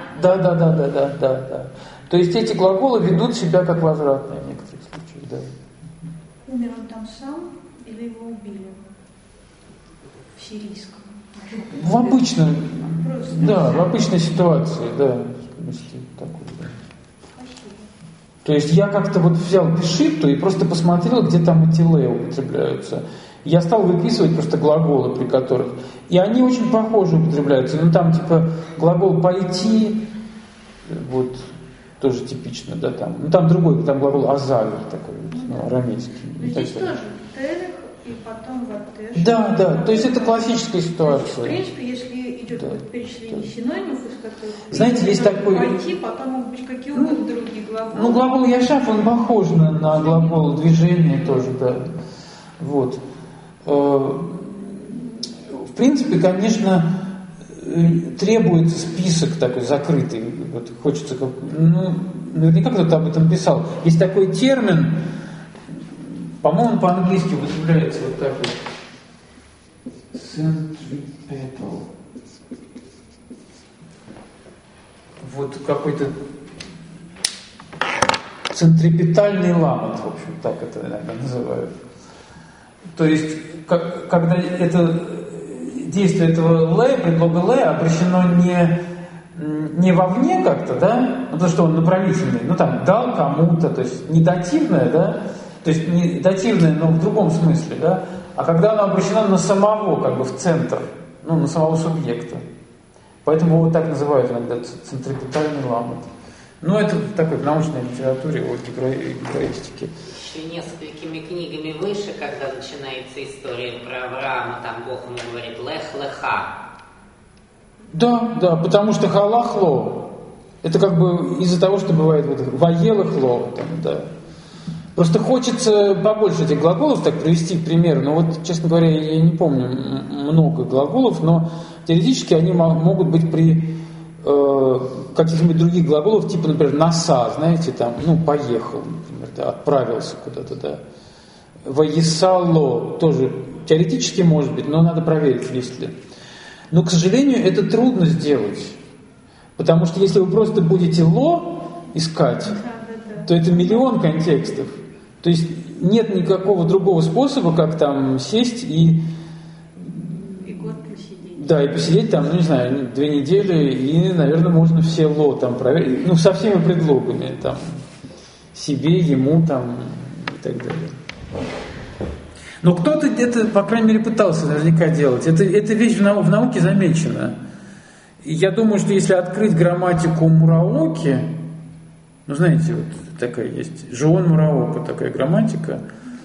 Да. То есть эти глаголы ведут себя как возвратные в некоторых случаях, да. Умер он там сам или его убили? В сирийском? В обычной, в обычной ситуации, да. Такой, да. То есть я как-то вот взял пишитту и просто посмотрел, где там эти «ле» употребляются. Я стал выписывать просто глаголы, при которых. И они очень похожи употребляются. Там типа глагол «пойти», вот, тоже типично, да, там. Там другой, там глагол «азаль» такой, арамейский. Здесь тоже «терех» и потом «ватеш». Да, то есть это классическая ситуация. В принципе, если идет перечисление синонимов, из которых... Знаете, есть такой... «Пойти», потом могут быть какие угодно другие глаголы. Глагол «яшав», он похож на глагол «движение» тоже, да. Вот. В принципе, конечно, требуется список такой закрытый, вот хочется, наверняка кто-то об этом писал. Есть такой термин, по-моему, по-английски употребляется вот так вот. Centripetal. Вот какой-то центрипетальный ламот, в общем, так это иногда называют. То есть, когда это действие этого лэ, предлога лэ, обращено не вовне как-то, да, потому что он направительный, там, дал кому-то, то есть не дативное, да, то есть не дативное, но в другом смысле, да, а когда оно обращено на самого, как бы в центр, на самого субъекта. Поэтому его так называют иногда центрипетальный ламот. Это в такой в научной литературе о героистике. Еще несколькими книгами выше, когда начинается история про Авраама, там Бог ему говорит «лех-леха». Да, потому что халахло, это как бы из-за того, что бывает ваелахло, да. Просто хочется побольше этих глаголов так привести в пример, но честно говоря, я не помню много глаголов, но теоретически они могут быть при каких-нибудь других глаголов, типа, например, «наса», знаете, там, поехал, например, да, отправился куда-то, да. «Ваесало» тоже теоретически может быть, но надо проверить, есть ли. Но, к сожалению, это трудно сделать, потому что если вы просто будете «ло» искать, то это миллион контекстов. То есть нет никакого другого способа, как там сесть и год посидеть. Да, и посидеть там, 2 недели, и, наверное, можно все «ло» там проверить, со всеми предлогами, там, себе, ему, там, и так далее. Но кто-то это, по крайней мере, пытался наверняка делать. Эта вещь в науке замечена. И я думаю, что если открыть грамматику Мураоки, знаете, такая есть, Жуон Мураока, такая грамматика.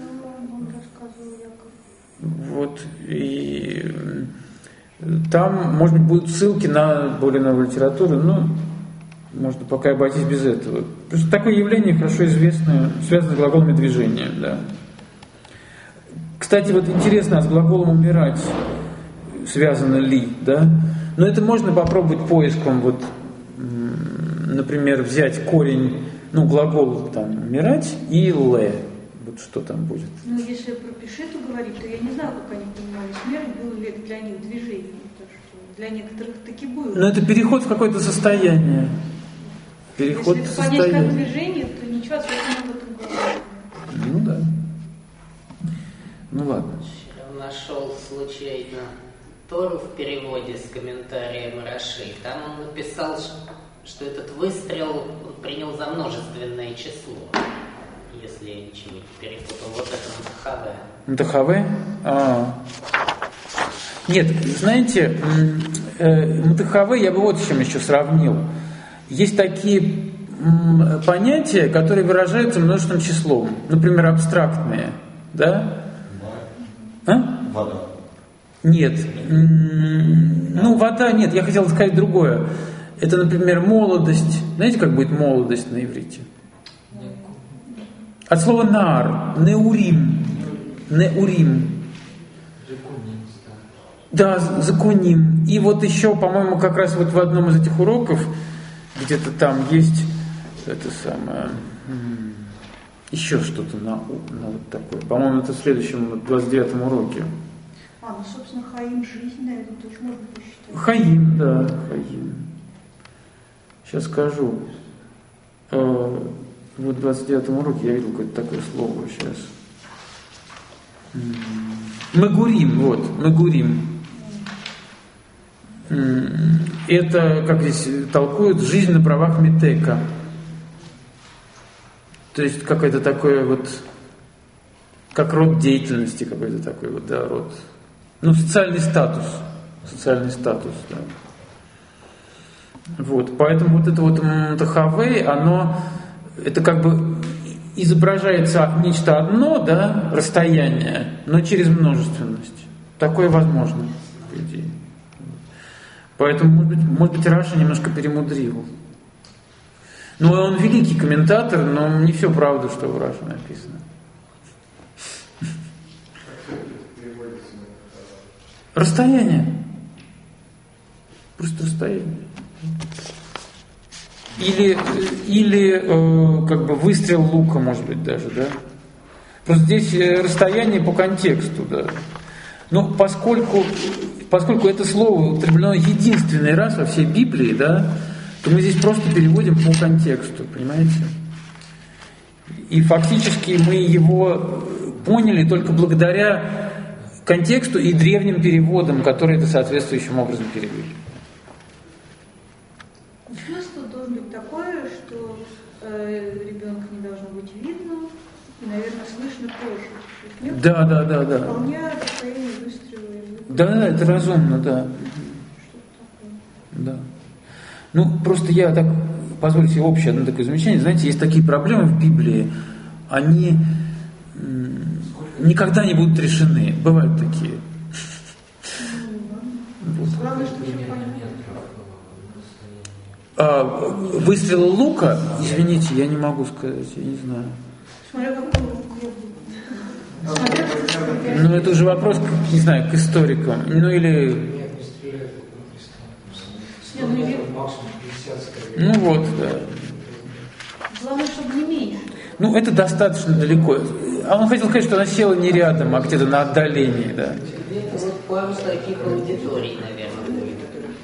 И там, может быть, будут ссылки на более новую литературу, можно пока обойтись без этого. Потому что такое явление хорошо известное, связано с глаголами движения, да. Кстати, интересно, а с глаголом «умирать» связано ли, да? Но это можно попробовать поиском, например, взять корень, глагол там «умирать» и «ле». Что там будет? Если про Пишету говорить, то я не знаю, как они понимали смерть, было ли это для них движение. Потому что для некоторых таки было. Но это переход в какое-то состояние. Переход Если в это состояние. понять как движение, то ничего особенного в этом говорить. Да. Ладно. Я нашел случайно Тору в переводе с комментарием Раши. Там он написал, что этот выстрел он принял за множественное число. Если я ничего не перепутал, это Мтахаве. Мтахаве? Нет, знаете, Мтахаве я бы с чем еще сравнил. Есть такие понятия, которые выражаются множественным числом. Например, абстрактные. Да? Вода. Нет. Вода нет. Я хотел сказать другое. Это, например, молодость. Знаете, как будет молодость на иврите? От слова «нар», «неурим», «неурим». Да, «законим». И еще, по-моему, как раз в одном из этих уроков, где-то там есть это самое, еще что-то на такое. По-моему, это в следующем 29-м уроке. Собственно, хаим, жизнь, наверное, тоже можно посчитать. Хаим, да, хаим. Сейчас скажу. В 29-м уроке я видел какое-то такое слово сейчас. Мегурим, мегурим. Это, как здесь толкуют, жизнь на правах метека. То есть какой-то такой как род деятельности какой-то такой род. Социальный статус, да. Поэтому это Мтахаве, это как бы изображается нечто одно, да, расстояние, но через множественность. Такое возможно, по идее. Поэтому, может быть, Раша немножко перемудрил. Он великий комментатор, но не все правда, что в Раше написано. Расстояние. Просто расстояние. Или как бы выстрел лука, может быть, даже, да? Просто здесь расстояние по контексту, да. Но поскольку это слово употреблено единственный раз во всей Библии, да, то мы здесь просто переводим по контексту, понимаете? И фактически мы его поняли только благодаря контексту и древним переводам, которые это соответствующим образом перевели. Смысл должен быть такое, что ребенка не должно быть видно, и, наверное, слышно позже. Да. Вполне расстояние выстрела. Да, это разумно, да. Да. Ну, просто я так, позвольте общее одно такое замечание. Знаете, есть такие проблемы в Библии, они никогда не будут решены. Бывают такие. Главное, что все понятно. Выстрел лука, извините, я не могу сказать, я не знаю. Смотря какой лук я буду. Ну, это уже вопрос, не знаю, к историкам. Ну, или... Ну, вот, да. Главное, чтобы не меньше. Ну, это достаточно далеко. А он хотел сказать, что она села не рядом, а где-то на отдалении, да. Вот пару таких аудиторий, наверное, будет.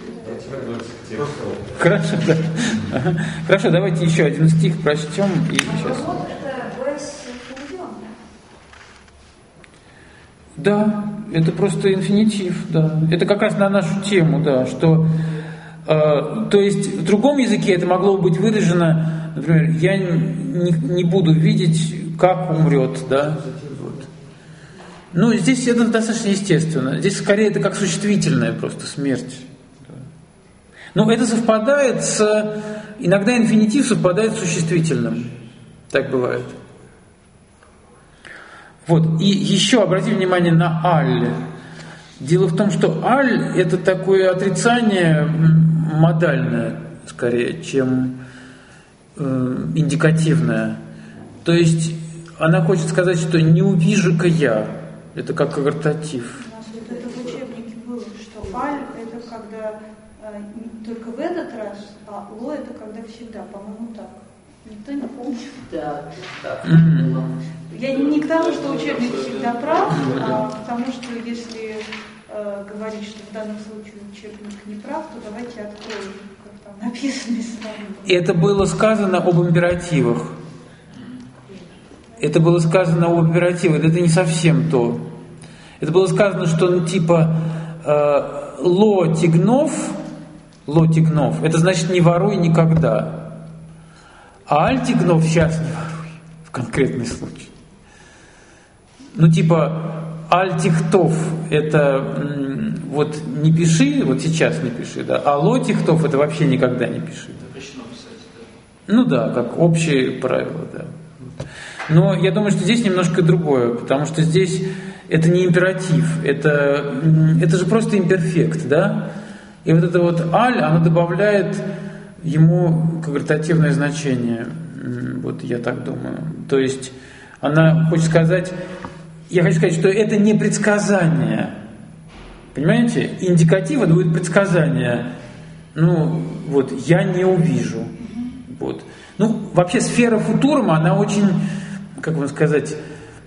Хорошо, да. Ага. Хорошо, давайте еще один стих прочтем и сейчас. Вот это без функциона. Да, это просто инфинитив, да. Это как раз на нашу тему, да, что, то есть в другом языке это могло быть выражено, например, я не буду видеть, как умрет, да. Вот. Ну, здесь это достаточно естественно. Здесь скорее это как существительное просто, смерть. Да. Но это совпадает с... Иногда инфинитив совпадает с существительным. Так бывает. Вот, и еще обратите внимание на «аль». Дело в том, что «аль» — это такое отрицание модальное, скорее, чем индикативное. То есть она хочет сказать, что «не увижу-ка я». Это как агортатив. У нас вот это в учебнике было, что «аль» — это когда только в этот раз, а «ло» — это когда всегда, по-моему, так. Никто не помнит. Да, так. Я не к тому, что учебник всегда прав, а к тому, что если говорить, что в данном случае учебник не прав, то давайте откроем, как там написано словами. Это было сказано об императивах. Это было сказано об императивах. Это не совсем то. Это было сказано, что ну, типа «ло тигнов», это значит «не воруй никогда». А «аль-тигнов» сейчас не воруй, в конкретный случай. Ну, типа, «аль-тихтов» — это вот не пиши, вот сейчас не пиши, да, а «ло-тихтов» — это вообще никогда не пиши. Да. Запрещено писать, да? Ну да, как общее правило, да. Но я думаю, что здесь немножко другое, потому что здесь это не императив, это же просто имперфект, да. И вот это вот «аль», оно добавляет ему когортативное значение, вот я так думаю. То есть она хочет сказать, я хочу сказать, что это не предсказание, понимаете? Индикатив это будет предсказание. Ну вот я не увижу, вот. Ну вообще сфера футурума, она очень, как вам сказать,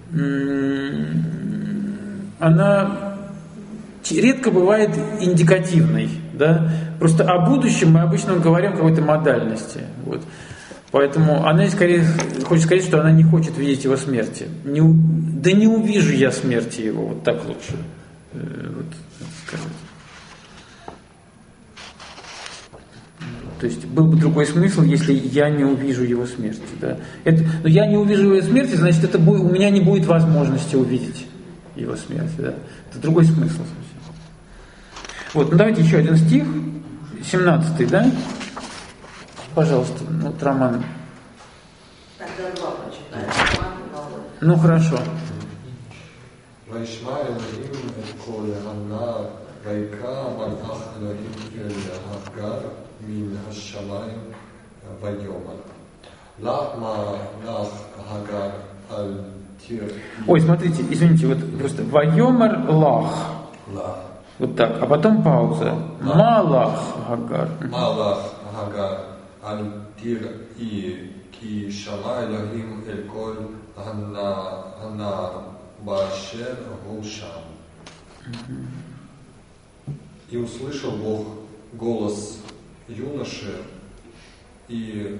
она редко бывает индикативной, да? Просто о будущем мы обычно говорим о какой-то модальности, вот. Поэтому она скорее хочет сказать, что она не хочет видеть его смерти. Да не увижу я смерти его, вот так лучше вот, сказать. То есть был бы другой смысл, если я не увижу его смерти, да? Но я не увижу его смерти, значит, у меня не будет возможности увидеть его смерть, да? Это другой смысл совсем. Вот, ну давайте еще один стих, 17-й, да? Пожалуйста, ну, вот Роман. Тогда два прочитаем. Ну, хорошо. וישמע אלוהים את קול הנער, ויקרא מלאך אלוהים אל הגר מן השמיים ויאמר למה לך הגר אל תרעי. Ой, смотрите, извините, вот просто «Вайомар лах». Вот так. А потом пауза. Малах Агар. Малах Агар. Альтир и ки шама Элохим эль коль хана башер гушам. И услышал Бог голос юноши и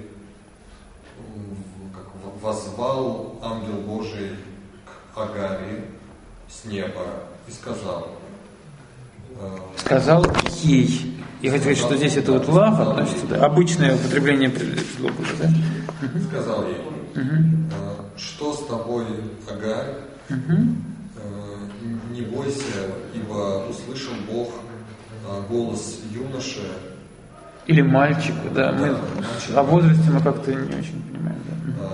воззвал ангел Божий к Агаре с неба и сказал. Сказал ей. Я хочу сказать, что здесь это вот лах относится, да? Обычное употребление предлога, да? Сказал ей, что с тобой, Агарь? Не бойся, ибо услышал Бог голос юноши. Или мальчика, да. Мы о возрасте мы как-то не очень понимаем, да.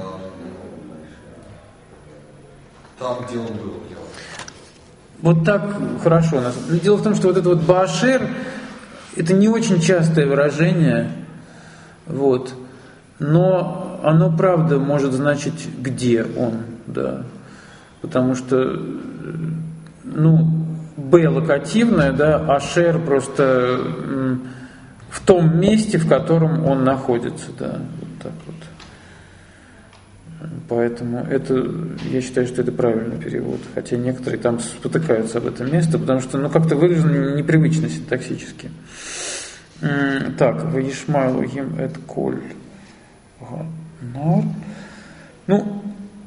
Там, где он был. Вот так хорошо. Дело в том, что вот это вот Баашер, это не очень частое выражение, вот, но оно, правда, может значить, где он, да, потому что, ну, Б локативное, да, Ашер просто в том месте, в котором он находится, да, вот так вот. Поэтому это, я считаю, что это правильный перевод, хотя некоторые там спотыкаются об это место, потому что, ну, как-то выражено непривычно синтаксически. Так, Ваишмайлу им эт коль. Ну,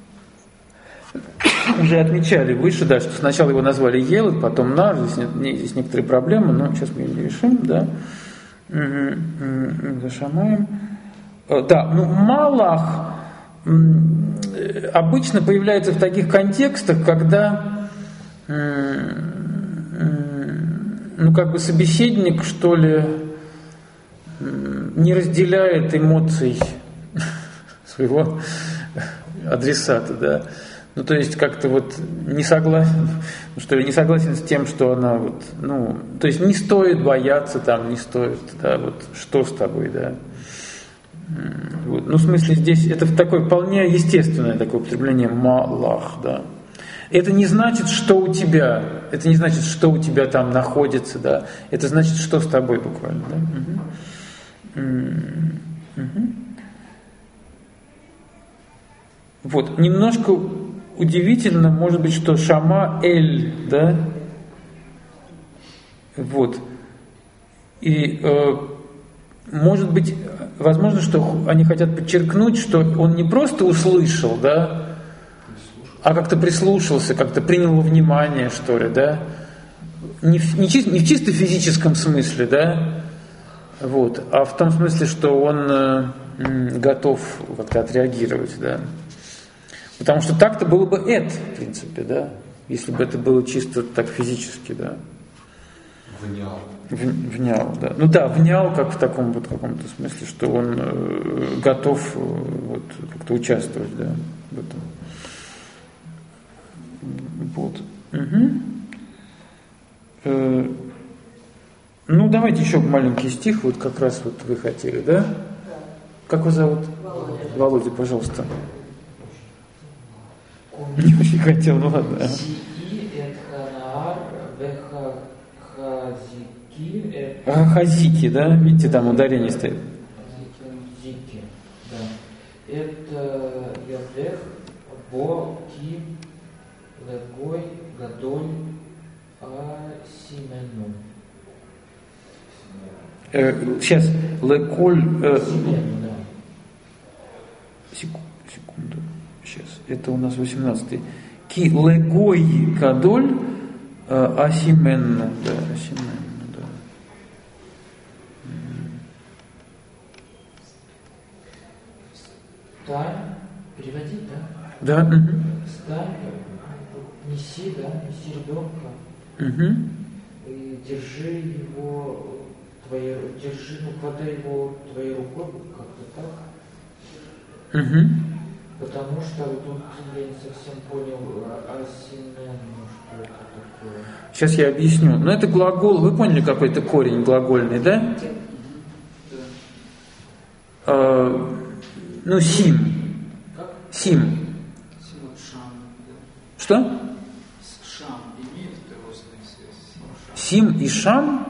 уже отмечали выше, да, что сначала его назвали Елот, потом Нар, здесь некоторые проблемы, но сейчас мы их не решим, да. Зашамаем. Да, ну, Малах обычно появляется в таких контекстах, когда, ну, как бы собеседник, что ли, не разделяет эмоций своего адресата, да. Ну, то есть как-то вот не согласен, что ли, не согласен с тем, что она вот, ну, то есть не стоит бояться там, не стоит, да, вот что с тобой, да. Вот. Ну, в смысле, здесь это такое вполне естественное такое употребление малах, да. Это не значит, что у тебя, это не значит, что у тебя там находится, да. Это значит, что с тобой буквально, да. Вот, немножко удивительно, может быть, что Шама Эль, да, вот, и может быть, возможно, что они хотят подчеркнуть, что он не просто услышал, да, а как-то прислушался, как-то принял во внимание, что ли, да, не в чисто физическом смысле, да, вот, а в том смысле, что он готов как-то отреагировать, да. Потому что так-то было бы это, в принципе, да, если бы это было чисто так физически, да. Внял. Внял, да. Ну да, внял как в таком вот каком-то смысле, что он готов вот как-то участвовать, да, в этом. Вот. Ну, давайте еще маленький стих, вот как раз вот вы хотели, да? Как вас зовут? Володя, пожалуйста. Не очень хотел, ну ладно. Хазики, да? Видите, там ударение стоит. Хазики, да. Это Ядех, Бо, Ки, Легой, Гадоль, Асимену. Сейчас, Леколь... Симену, да. Секунду. Сейчас. Это у нас 18-й. Ки Легой, Гадоль, Асимену. Да, Асимену. Стань, переводить, да? Да. Стань, неси ребенка, и держи его, хватай его твоей рукой, как-то так. Потому что тут я не совсем понял, асимену, что это такое. Сейчас я объясню. Но это глагол, вы поняли, какой-то корень глагольный, да? Ну, сим. Как? Сим. Сим от шам. Да. Что? Шам имеет родственную связь? Сим и Шам?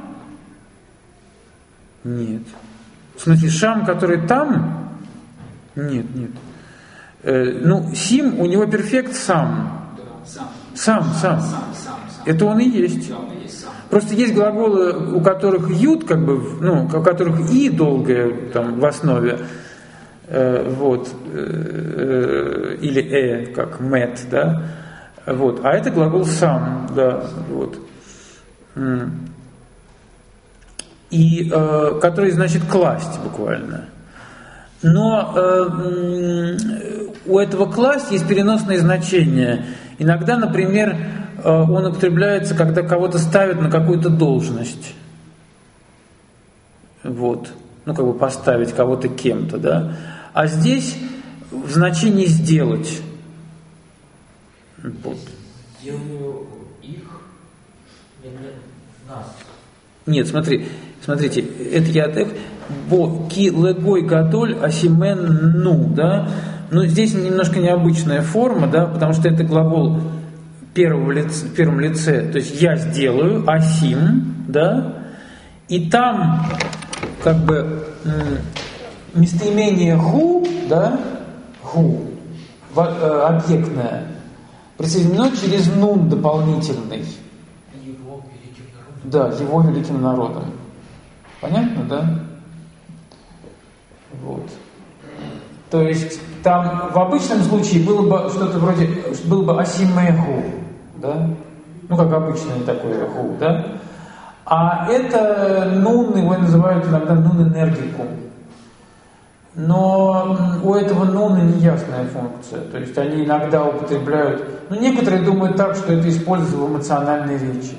Нет. В смысле, Шам, который там? Нет. Сим, у него перфект сам. Сам. Это он и есть. Просто есть глаголы, у которых ют, у которых и долгое там в основе, или как мэт, да, вот. А это глагол сам, да, вот. И который значит класть буквально. Но у этого класть есть переносные значения. Иногда, например, он употребляется, когда кого-то ставят на какую-то должность. Вот. Поставить кого-то кем-то, да. А здесь в значении сделать. Вот. Делаю их или нас? Нет, смотрите, это я так. Бо ки легой гадоль асимен ну, да. Но здесь немножко необычная форма, да, потому что это глагол в первом лице, то есть я сделаю, асим, да, и там местоимение ху, да, ху, объектное, присоединено через нун дополнительный. Его великим народом. Да, его великим народом. Понятно, да? Вот. То есть там в обычном случае было бы что-то вроде, было бы асимеху, да? Как обычное такое ху, да? А это нун, его называют иногда нун энергикум. Но у этого нуна неясная функция. То есть они иногда употребляют, некоторые думают так, что это используется в эмоциональной речи.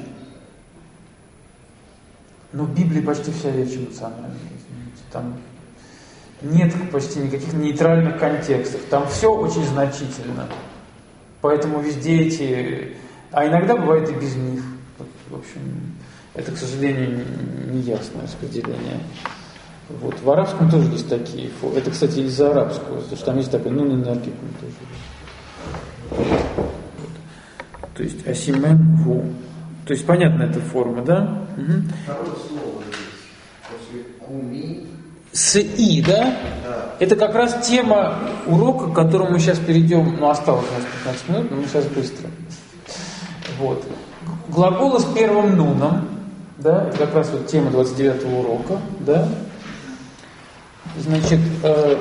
Но в Библии почти вся речь эмоциональная. Там нет почти никаких нейтральных контекстов. Там все очень значительно. Поэтому везде эти... А иногда бывает и без них. В общем, это, к сожалению, неясное распределение. Вот. В арабском тоже есть такие. Это, кстати, из-за арабского. Потому что там есть такой нун энергикум тоже. Вот. То есть асимен ву. То есть понятна эта форма, да? Угу. Второе слово здесь. После куми. С «и», да? Это как раз тема урока, к которому мы сейчас перейдем. Осталось у нас 15 минут, но мы сейчас быстро. Вот. Глаголы с первым нуном, да? Это как раз тема 29-го урока, да? Значит,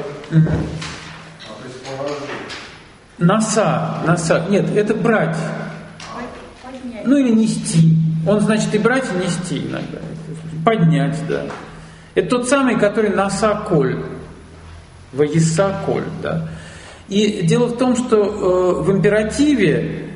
носа. Нет, это брать. Или нести. Он значит и брать, и нести иногда. Поднять, да. Это тот самый, который насаколь. Ваисаколь, да. И дело в том, что в императиве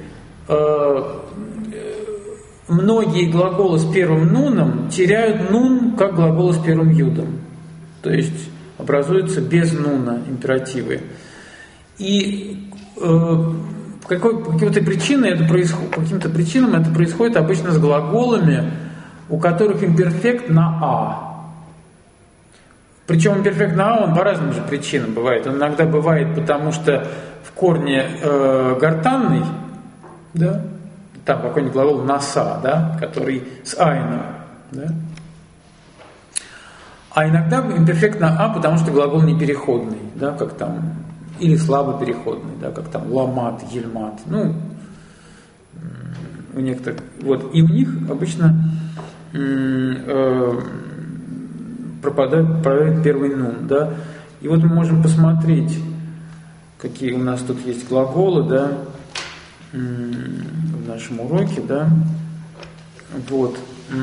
многие глаголы с первым нуном теряют нун как глаголы с первым юдом. То есть образуются без нуна императивы. И по каким-то причинам это происходит обычно с глаголами, у которых имперфект на «а». Причем имперфект на «а» он по разным же причинам бывает. Он иногда бывает, потому что в корне гортанный, да, там какой-нибудь глагол «носа», да, который с «айна», да. А иногда имперфект на «а», потому что глагол непереходный, да, как там, или слабо переходный, да, как там ламат, ельмат, у некоторых, вот, и у них обычно пропадает первый нун, да, и вот мы можем посмотреть, какие у нас тут есть глаголы, да, в нашем уроке, да, вот.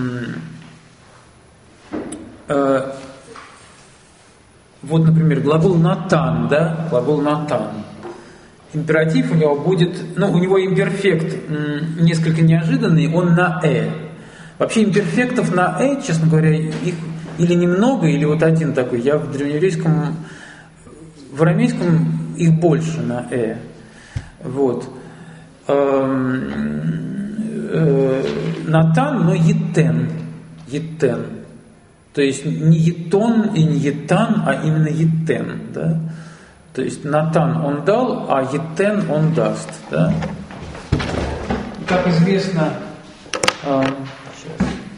Вот, например, глагол «натан», да, глагол «натан». Императив у него будет, у него имперфект несколько неожиданный, он на «э». Вообще имперфектов на «э», честно говоря, их или немного, или вот один такой. Я в древнееврейском, в арамейском их больше на «э». Вот. «Натан», но «етен». «Етен». То есть не етон и не етан, а именно етен, да? То есть Натан он дал, а етен он даст, да? Как известно,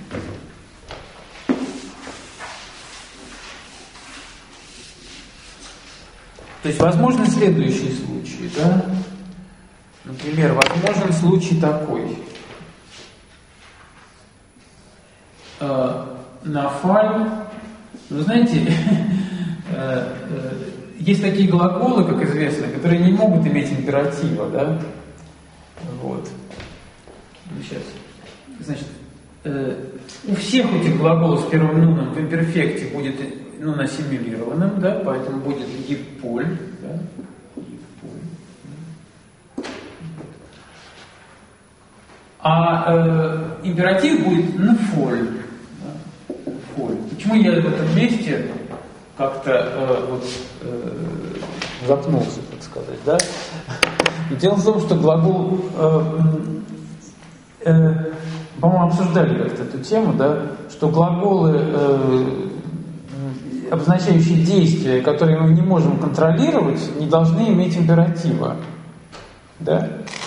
То есть возможны следующие случаи, да? Например, возможен случай такой. Нафаль. Вы знаете, есть такие глаголы, как известно, которые не могут иметь императива, да? Вот. Сейчас. Значит, у всех этих глаголов с первым нуном в имперфекте будет нун ассимилированным, да, поэтому будет еполь, да, еполь. А императив будет нфоль, да, фоль. Почему я в этом месте как-то запнулся, так сказать, да? Дело в том, что глагол, по-моему, обсуждали как-то эту тему, да, что глаголы, обозначающие действия, которые мы не можем контролировать, не должны иметь императива, да?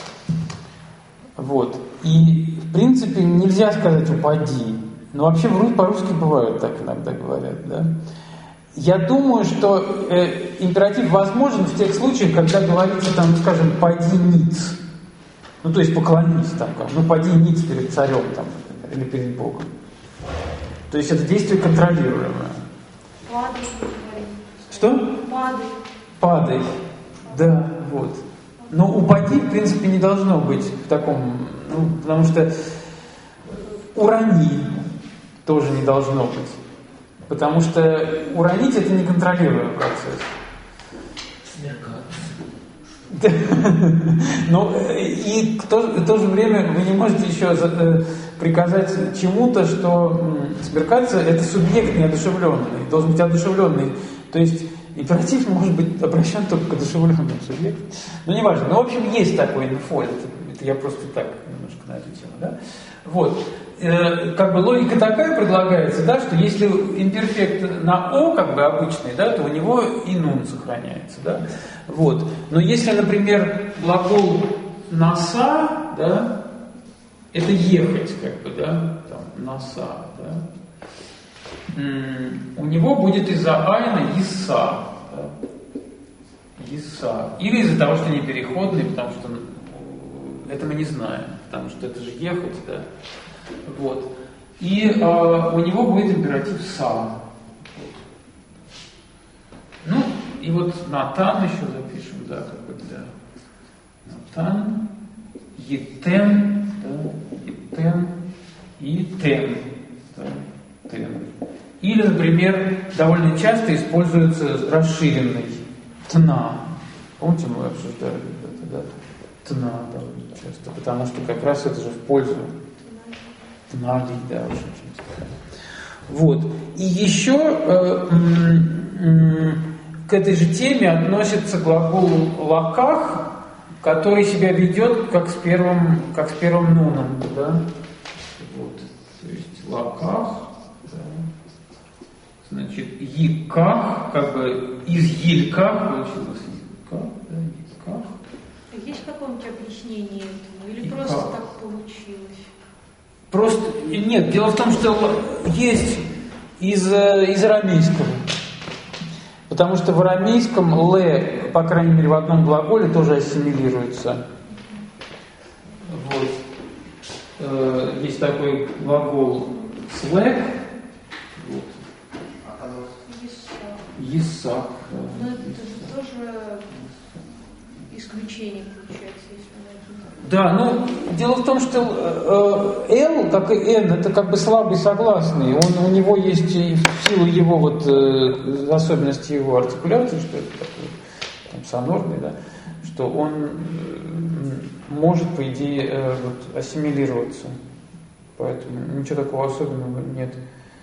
Вот. И, в принципе, нельзя сказать «упади». Но вообще по-русски бывает так иногда говорят, да? Я думаю, что императив возможен в тех случаях, когда говорится, там, скажем, «поди ниц». Ну, то есть поклонись, там, ну, «поди ниц» перед царем, там, или перед Богом. То есть это действие контролируемое. Падай. Что? Падай. Падай. Да, вот. Но упади, в принципе, не должно быть в таком, ну, потому что урони тоже не должно быть. Потому что уронить это неконтролируемый процесс. Ну, и в то же время вы не можете еще приказать чему-то, что смеркаться — это субъект неодушевленный, должен быть одушевленный. То есть императив может быть обращен только к одушевленному субъекту. Но неважно. Но, в общем, есть такой инфоль. Это я просто так немножко на эту тему, да? Вот. Как бы логика такая предлагается, да, что если имперфект на «о», как бы обычный, да, то у него и нун сохраняется, да. Вот. Но если, например, глагол «носа», да, это «ехать», как бы, да, там, «носа», да, у него будет из-за айна «еса», да, «еса». Или из-за того, что не переходный, потому что это мы не знаем, потому что это же «ехать», да. Вот. И у него будет императив «са». Вот. Ну, и вот Натан еще запишем, да, как бы для Натан, Етен, да, Етен и Тен. Да, тен. Или, например, довольно часто используется расширенный «тна». Помните, мы обсуждали это, да? «Тна» довольно часто, потому что как раз это же в пользу. «Тнали», да, очень часто. Вот. И еще к этой же теме относится глагол «лаках», который себя ведет как с первым нуном, да? Вот. То есть «лаках», да. Значит, «еках», как бы из «ельках» получилось «еках», да, «еках». Есть какое-нибудь объяснение этому? Или просто так получилось? Просто нет, дело в том, что есть из арамейского. Потому что в арамейском «ле», по крайней мере, в одном глаголе тоже ассимилируется. Вот. Есть такой глагол «слэк». Вот. «Есак». Но это тоже исключение получается, если да, ну, дело в том, что «л», как и «н», это как бы слабый согласный. У него есть, и в силу его вот особенности его артикуляции, что это такой там, сонорный, да, что он может, по идее, вот, ассимилироваться. Поэтому ничего такого особенного нет.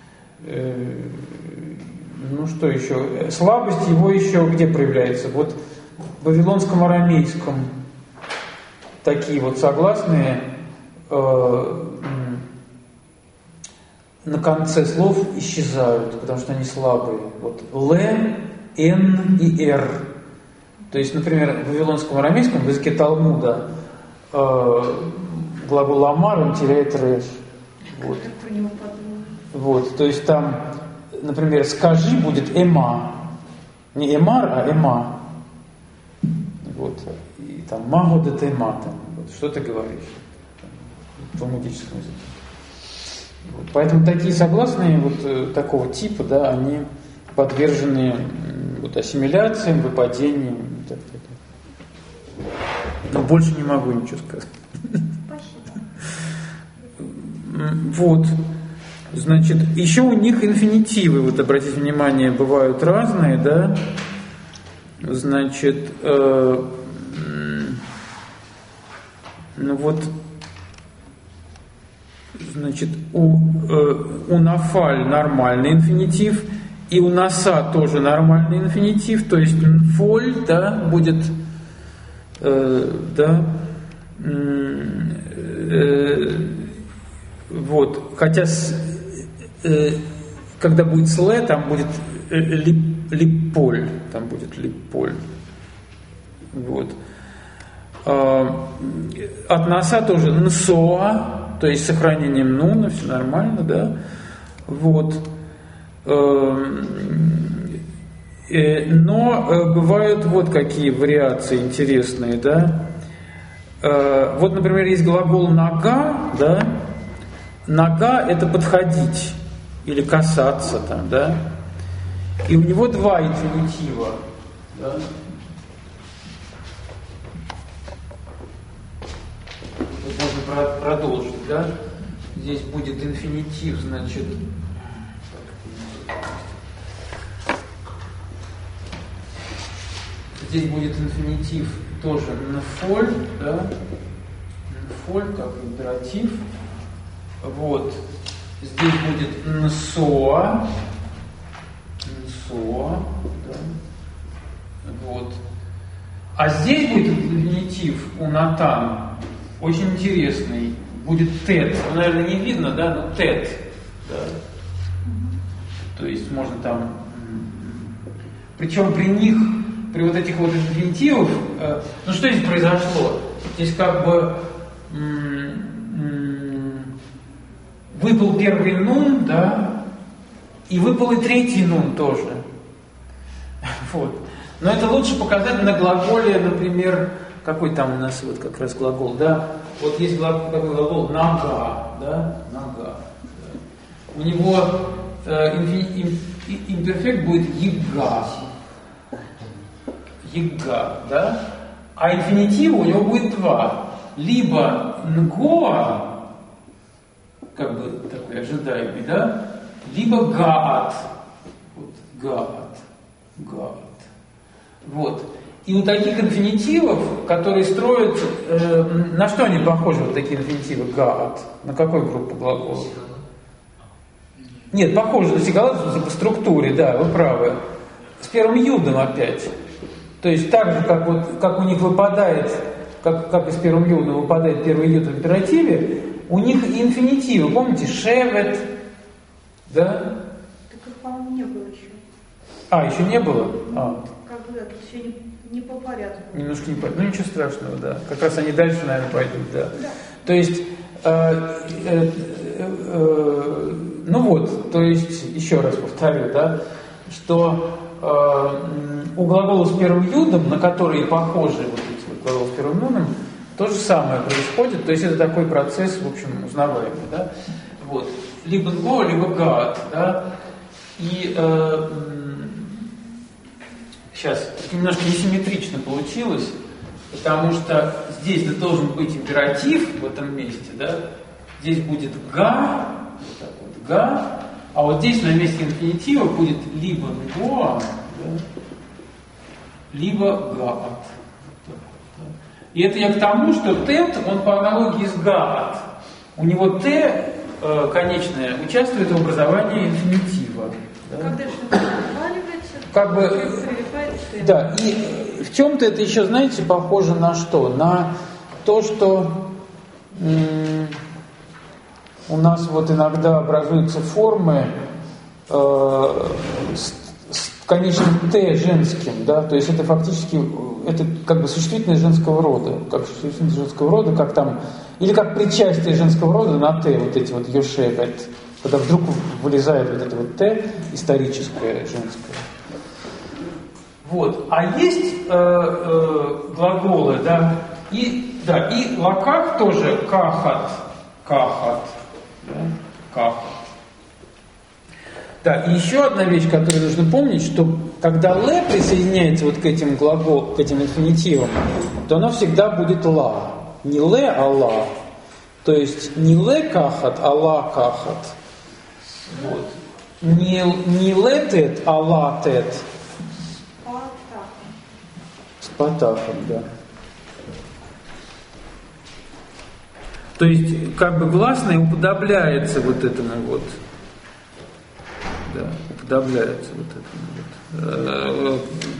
Ну, что еще? Слабость его еще где проявляется? Вот в вавилонском арамейском такие вот согласные на конце слов исчезают, потому что они слабые. Вот «л», «н» и «р». То есть, например, в вавилонском арамейском, в языке Талмуда, глагол «амар» он теряет «реш». Вот. Вот, то есть там, например, «скажи» будет «эма». Не «эмар», а «эма». Вот. И там магу да тема, там, вот, что ты говоришь в талмудическом языке. Вот. Поэтому такие согласные вот такого типа, да, они подвержены вот ассимиляциям, выпадениям и так далее. Но больше не могу ничего сказать. Вот. Значит, еще у них инфинитивы, вот обратите внимание, бывают разные, да. Значит, ну вот, значит, у нафаль нормальный инфинитив, и у наса тоже нормальный инфинитив, то есть нфоль, да, будет, да, вот, хотя когда будет слэ, там будет липоль, там будет липоль. Вот. От носа тоже нсоа, то есть с сохранением нуна, все нормально, да. Вот. Но бывают вот какие вариации интересные, да. Вот, например, есть глагол нога, да. Нога – это подходить или касаться там, да. И у него два инфинитива, да. Вот можно продолжить, да. Здесь будет инфинитив, значит, здесь будет инфинитив тоже нфоль, да, нфоль как императив, вот, здесь будет нсоа, да, вот, а здесь будет инфинитив у натан, очень интересный, будет тет, ну, наверное, не видно, да, но тет, да, то есть можно там, причем при них, при вот этих вот инфинитивов, ну что здесь произошло? Здесь как бы выпал первый нун, да, и выпал и третий нун тоже. Вот. Но это лучше показать на глаголе, например, какой там у нас вот как раз глагол, да? Вот есть такой глагол нога, да, нога. Да. У него имперфект будет ега. Ега, да? А инфинитива у него будет два. Либо нгоа, как бы такой ожидаемый, да? Либо гаат. Вот, гаат. Вот. И у таких инфинитивов, которые строят... на что они похожи, вот такие инфинитивы гаат? На какую группу глаголов? Нет, похожи на сигалат по структуре, да, вы правы. С первым юдом опять. То есть так же, как у них выпадает, как из первого юда выпадает первый юд в императиве, у них и инфинитивы, помните, шевет, да? Так их, по-моему, не было еще. Еще не было? Как бы, да, тут все не по порядку. Немножко не по порядку, ну ничего страшного, да. Как раз они дальше, наверное, пойдут, да. То есть, ну вот, то есть, еще раз повторю, да, что у глагола с первым юдом, на которые похожи вот эти вот глаголы с первым нуном, то же самое происходит, то есть это такой процесс, в общем, узнаваемый, да, вот, либо ngo, либо гад, да, и сейчас немножко несимметрично получилось, потому что здесь должен быть императив в этом месте, да, здесь будет га, вот так вот, га, а вот здесь на месте инфинитива будет либо ngo, да, либо гаат. И это я к тому, что тет, он по аналогии с гаат. У него т конечное участвует в образовании инфинитива. Да? Когда что-то приваливается, как бы, да, и в чем-то это еще, знаете, похоже на что? На то, что у нас вот иногда образуются формы с конечным «т» женским, да, то есть это фактически, это как бы существительное женского рода, как существительное женского рода, как там, или как причастие женского рода на «т», вот эти вот «йошевет», когда вдруг вылезает вот это вот «т» историческое, женское. Вот. А есть глаголы, да, и лаках тоже кахат, да, кахат. Да, и еще одна вещь, которую нужно помнить, что когда ле присоединяется вот к этим глаголам, к этим инфинитивам, то оно всегда будет ла. Не ле, а ла. То есть не ле кахат, а ла кахат. Вот. Не ле тет, а ла тет. С патахом, да. То есть как бы гласное уподобляется вот этому вот. Да, уподобляется вот этому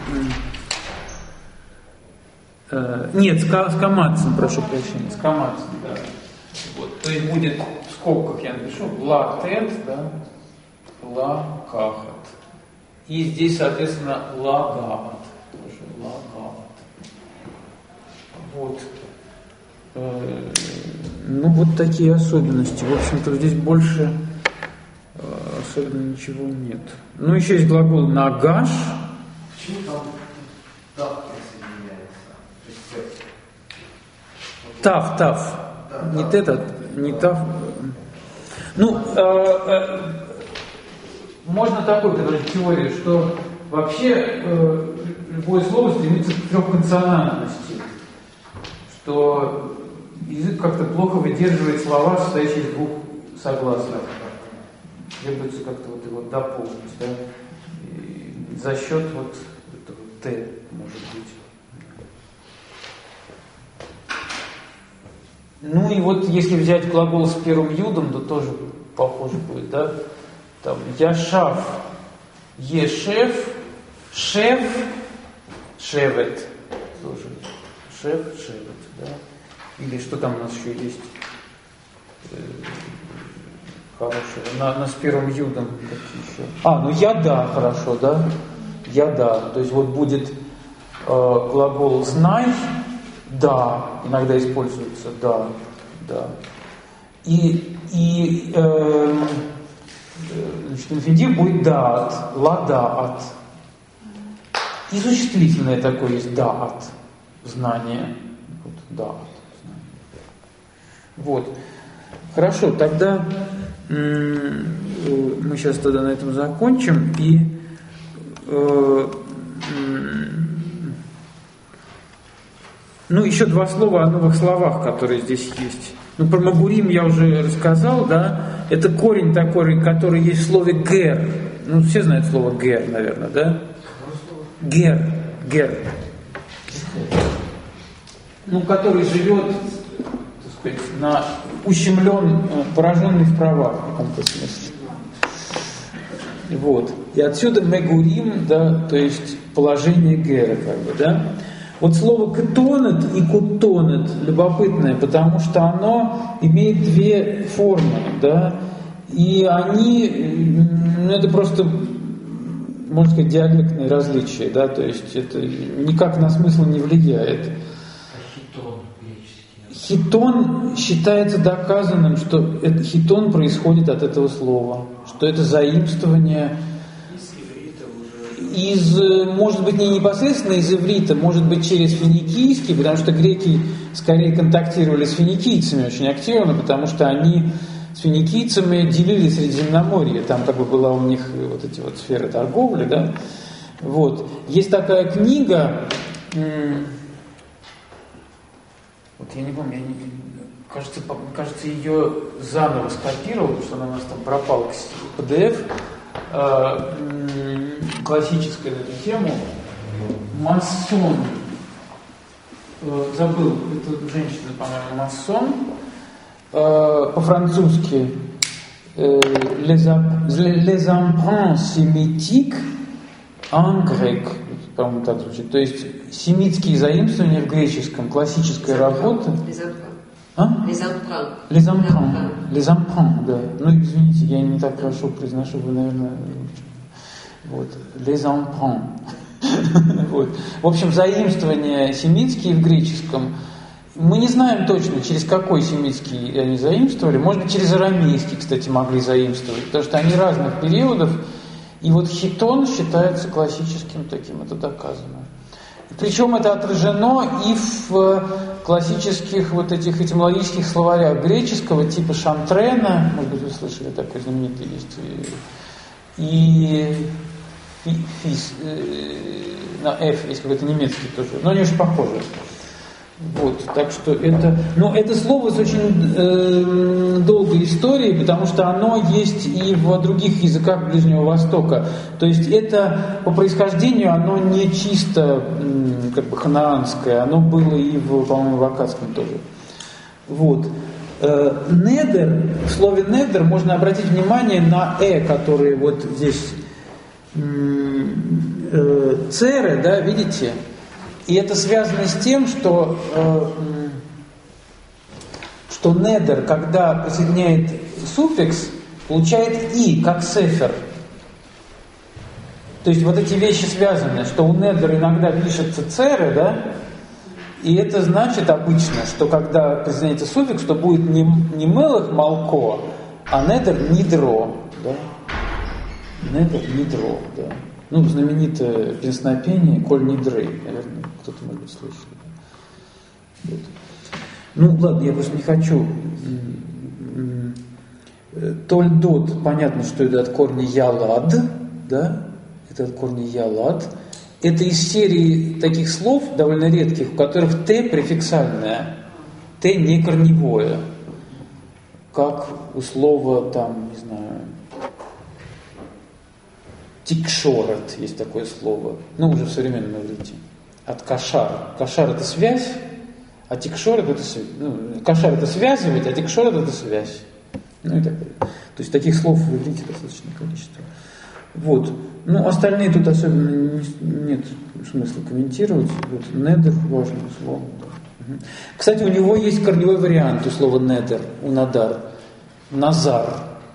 вот. Нет, с камацем, прошу прощения, с камацем, да. Вот, то есть будет в скобках, я напишу, ла тет, да, ла кахат. И здесь, соответственно, ла гаат. Тоже ла гаат. Вот. Ну, вот такие особенности. В общем-то, здесь больше особенно ничего нет. Ну, еще есть глагол нагаш. Почему там тав присоединяется? Тав. Не тета, не тав. Ну, можно такой предложить теорию, что вообще любое слово стремится к трехконсонантности. Что язык как-то плохо выдерживает слова, состоящие из двух согласных. Требуется как-то вот его дополнить, да? И за счет вот этого Т, может быть. Ну и вот если взять глагол с первым юдом, то тоже похоже будет, да? Там яшав, ешев, шев, шевет. Тоже шев, шевет, да? Или что там у нас еще есть? Хорошего. На с первым юдом какие еще? Ну яда, хорошо, да? Яда. То есть вот будет глагол знай, да, иногда используется, да. И значит, инфинитив будет даат, ладаат. И существительное такое есть даат, знание. Вот, даат, знание. Вот. Хорошо, тогда мы сейчас тогда на этом закончим и ну, еще два слова о новых словах, которые здесь есть. Ну, про магурим я уже рассказал, да. Это корень такой, который есть в слове гер. Ну, все знают слово гер, наверное, да? Гер. Ну, который живет, так сказать, ущемлен, пораженный в правах в каком-то смысле. Вот. И отсюда мегурим, да, то есть положение гера, как бы, да. Вот слово «кетонет» и «кутонет» любопытное, потому что оно имеет две формы, да, и они, ну, это просто, можно сказать, диалектные различия, да, то есть это никак на смысл не влияет. Хитон считается доказанным, что хитон происходит от этого слова, что это заимствование из, может быть, не непосредственно из иврита, может быть, через финикийский, потому что греки скорее контактировали с финикийцами очень активно, потому что они с финикийцами делили Средиземноморье, там как бы была у них вот эти вот сферы торговли, да. Вот. Есть такая книга, вот я не помню, кажется, ее заново скопировал, потому что она у нас там пропала, PDF, классическая на эту тему, Массон, забыл, это женщина, по-моему, Массон, по-французски Les emprunts sémitiques en grec, по-моему, так звучит, то есть семитские заимствования в греческом, классическая работа. Les emprunts, да. Ну, извините, я не так хорошо произношу, вы, наверное, вот. Les emprunts. Вот. В общем, заимствования семитские в греческом. Мы не знаем точно, через какой семитский они заимствовали. Может быть, через арамейский, кстати, могли заимствовать, потому что они разных периодов. И вот хитон считается классическим таким, это доказано. Причем это отражено и в классических вот этих этимологических словарях греческого типа Шантрена, может быть, вы слышали, такой знаменитый есть, и на F есть какой-то немецкий тоже, но они очень похожи. Вот, так что это, но это слово с очень долгой историей, потому что оно есть и в других языках Ближнего Востока. То есть это по происхождению оно не чисто как бы ханаанское, оно было и по-моему, в аккадском тоже. Вот. Недер, в слове недер можно обратить внимание на которые вот здесь церы, да, видите? И это связано с тем, что недер, когда присоединяет суффикс, получает и, как сефер. То есть вот эти вещи связаны, что у недер иногда пишется церы, да, и это значит обычно, что когда присоединяется суффикс, то будет не мелых малко, а недер нидро, да. Недер нидро, да. Ну, знаменитое песнопение «Коль нидрей», наверное, кто-то, может быть, слышал. Вот. Ну, ладно, я просто не хочу. Тольдот, понятно, что это от корня ялад, да? Это от корня ялад. Это из серии таких слов, довольно редких, у которых «т» префиксальное, «т» не корневое. Как у слова, там, не знаю, тикшорет, есть такое слово, ну, уже в современном иврите, от кашар. Кашар – это связь, а тикшорет – это кашар – это связывать, а тикшорет – это связь. Ну и так далее. То есть таких слов в иврите достаточное количество. Вот. Ну, остальные тут особенно нет смысла комментировать. Вот недер – важное слово. Да. Угу. Кстати, у него есть корневой вариант у слова недер, у надар. Назар.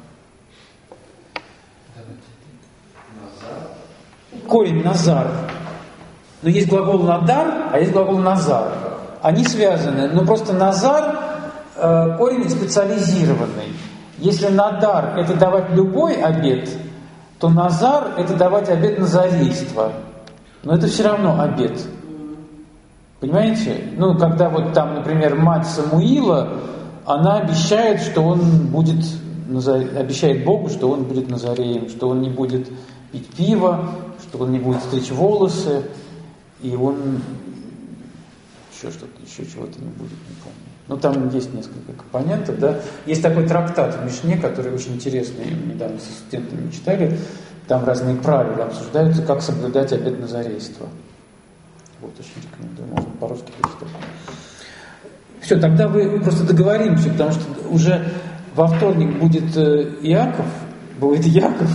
Корень назар. Но есть глагол надар, а есть глагол назар. Они связаны, но просто назар корень специализированный. Если надар это давать любой обет, то назар это давать обет назарейства. Но это все равно обет. Понимаете? Ну, когда вот там, например, мать Самуила, она обещает, что он будет, обещает Богу, что он будет назареем, что он не будет пить пиво, что он не будет стричь волосы, и он еще чего-то не будет, не помню. Ну, там есть несколько компонентов, да. Есть такой трактат в Мишне, который очень интересный, недавно со студентами читали, там разные правила обсуждаются, как соблюдать обет назарейства. Вот, очень рекомендую, можно по-русски прочитать. Все, тогда вы просто договоримся, потому что уже во вторник будет Иаков, будет Яков.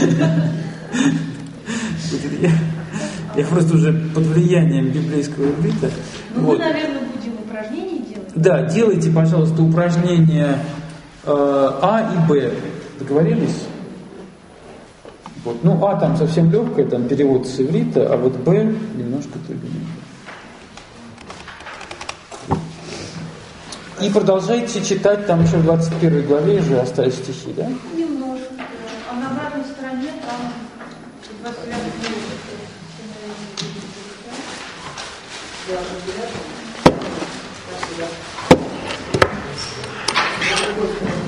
Я просто уже под влиянием библейского иврита. Ну, вот. Мы, наверное, будем упражнения делать. Да, делайте, пожалуйста, упражнения А и Б. Договорились? Вот. Ну, А там совсем легкое, там перевод с иврита, а вот Б немножко труднее. И продолжайте читать, там еще в 21 главе уже остались стихи, да? Немножко. А на обратной стороне там 29 Спасибо.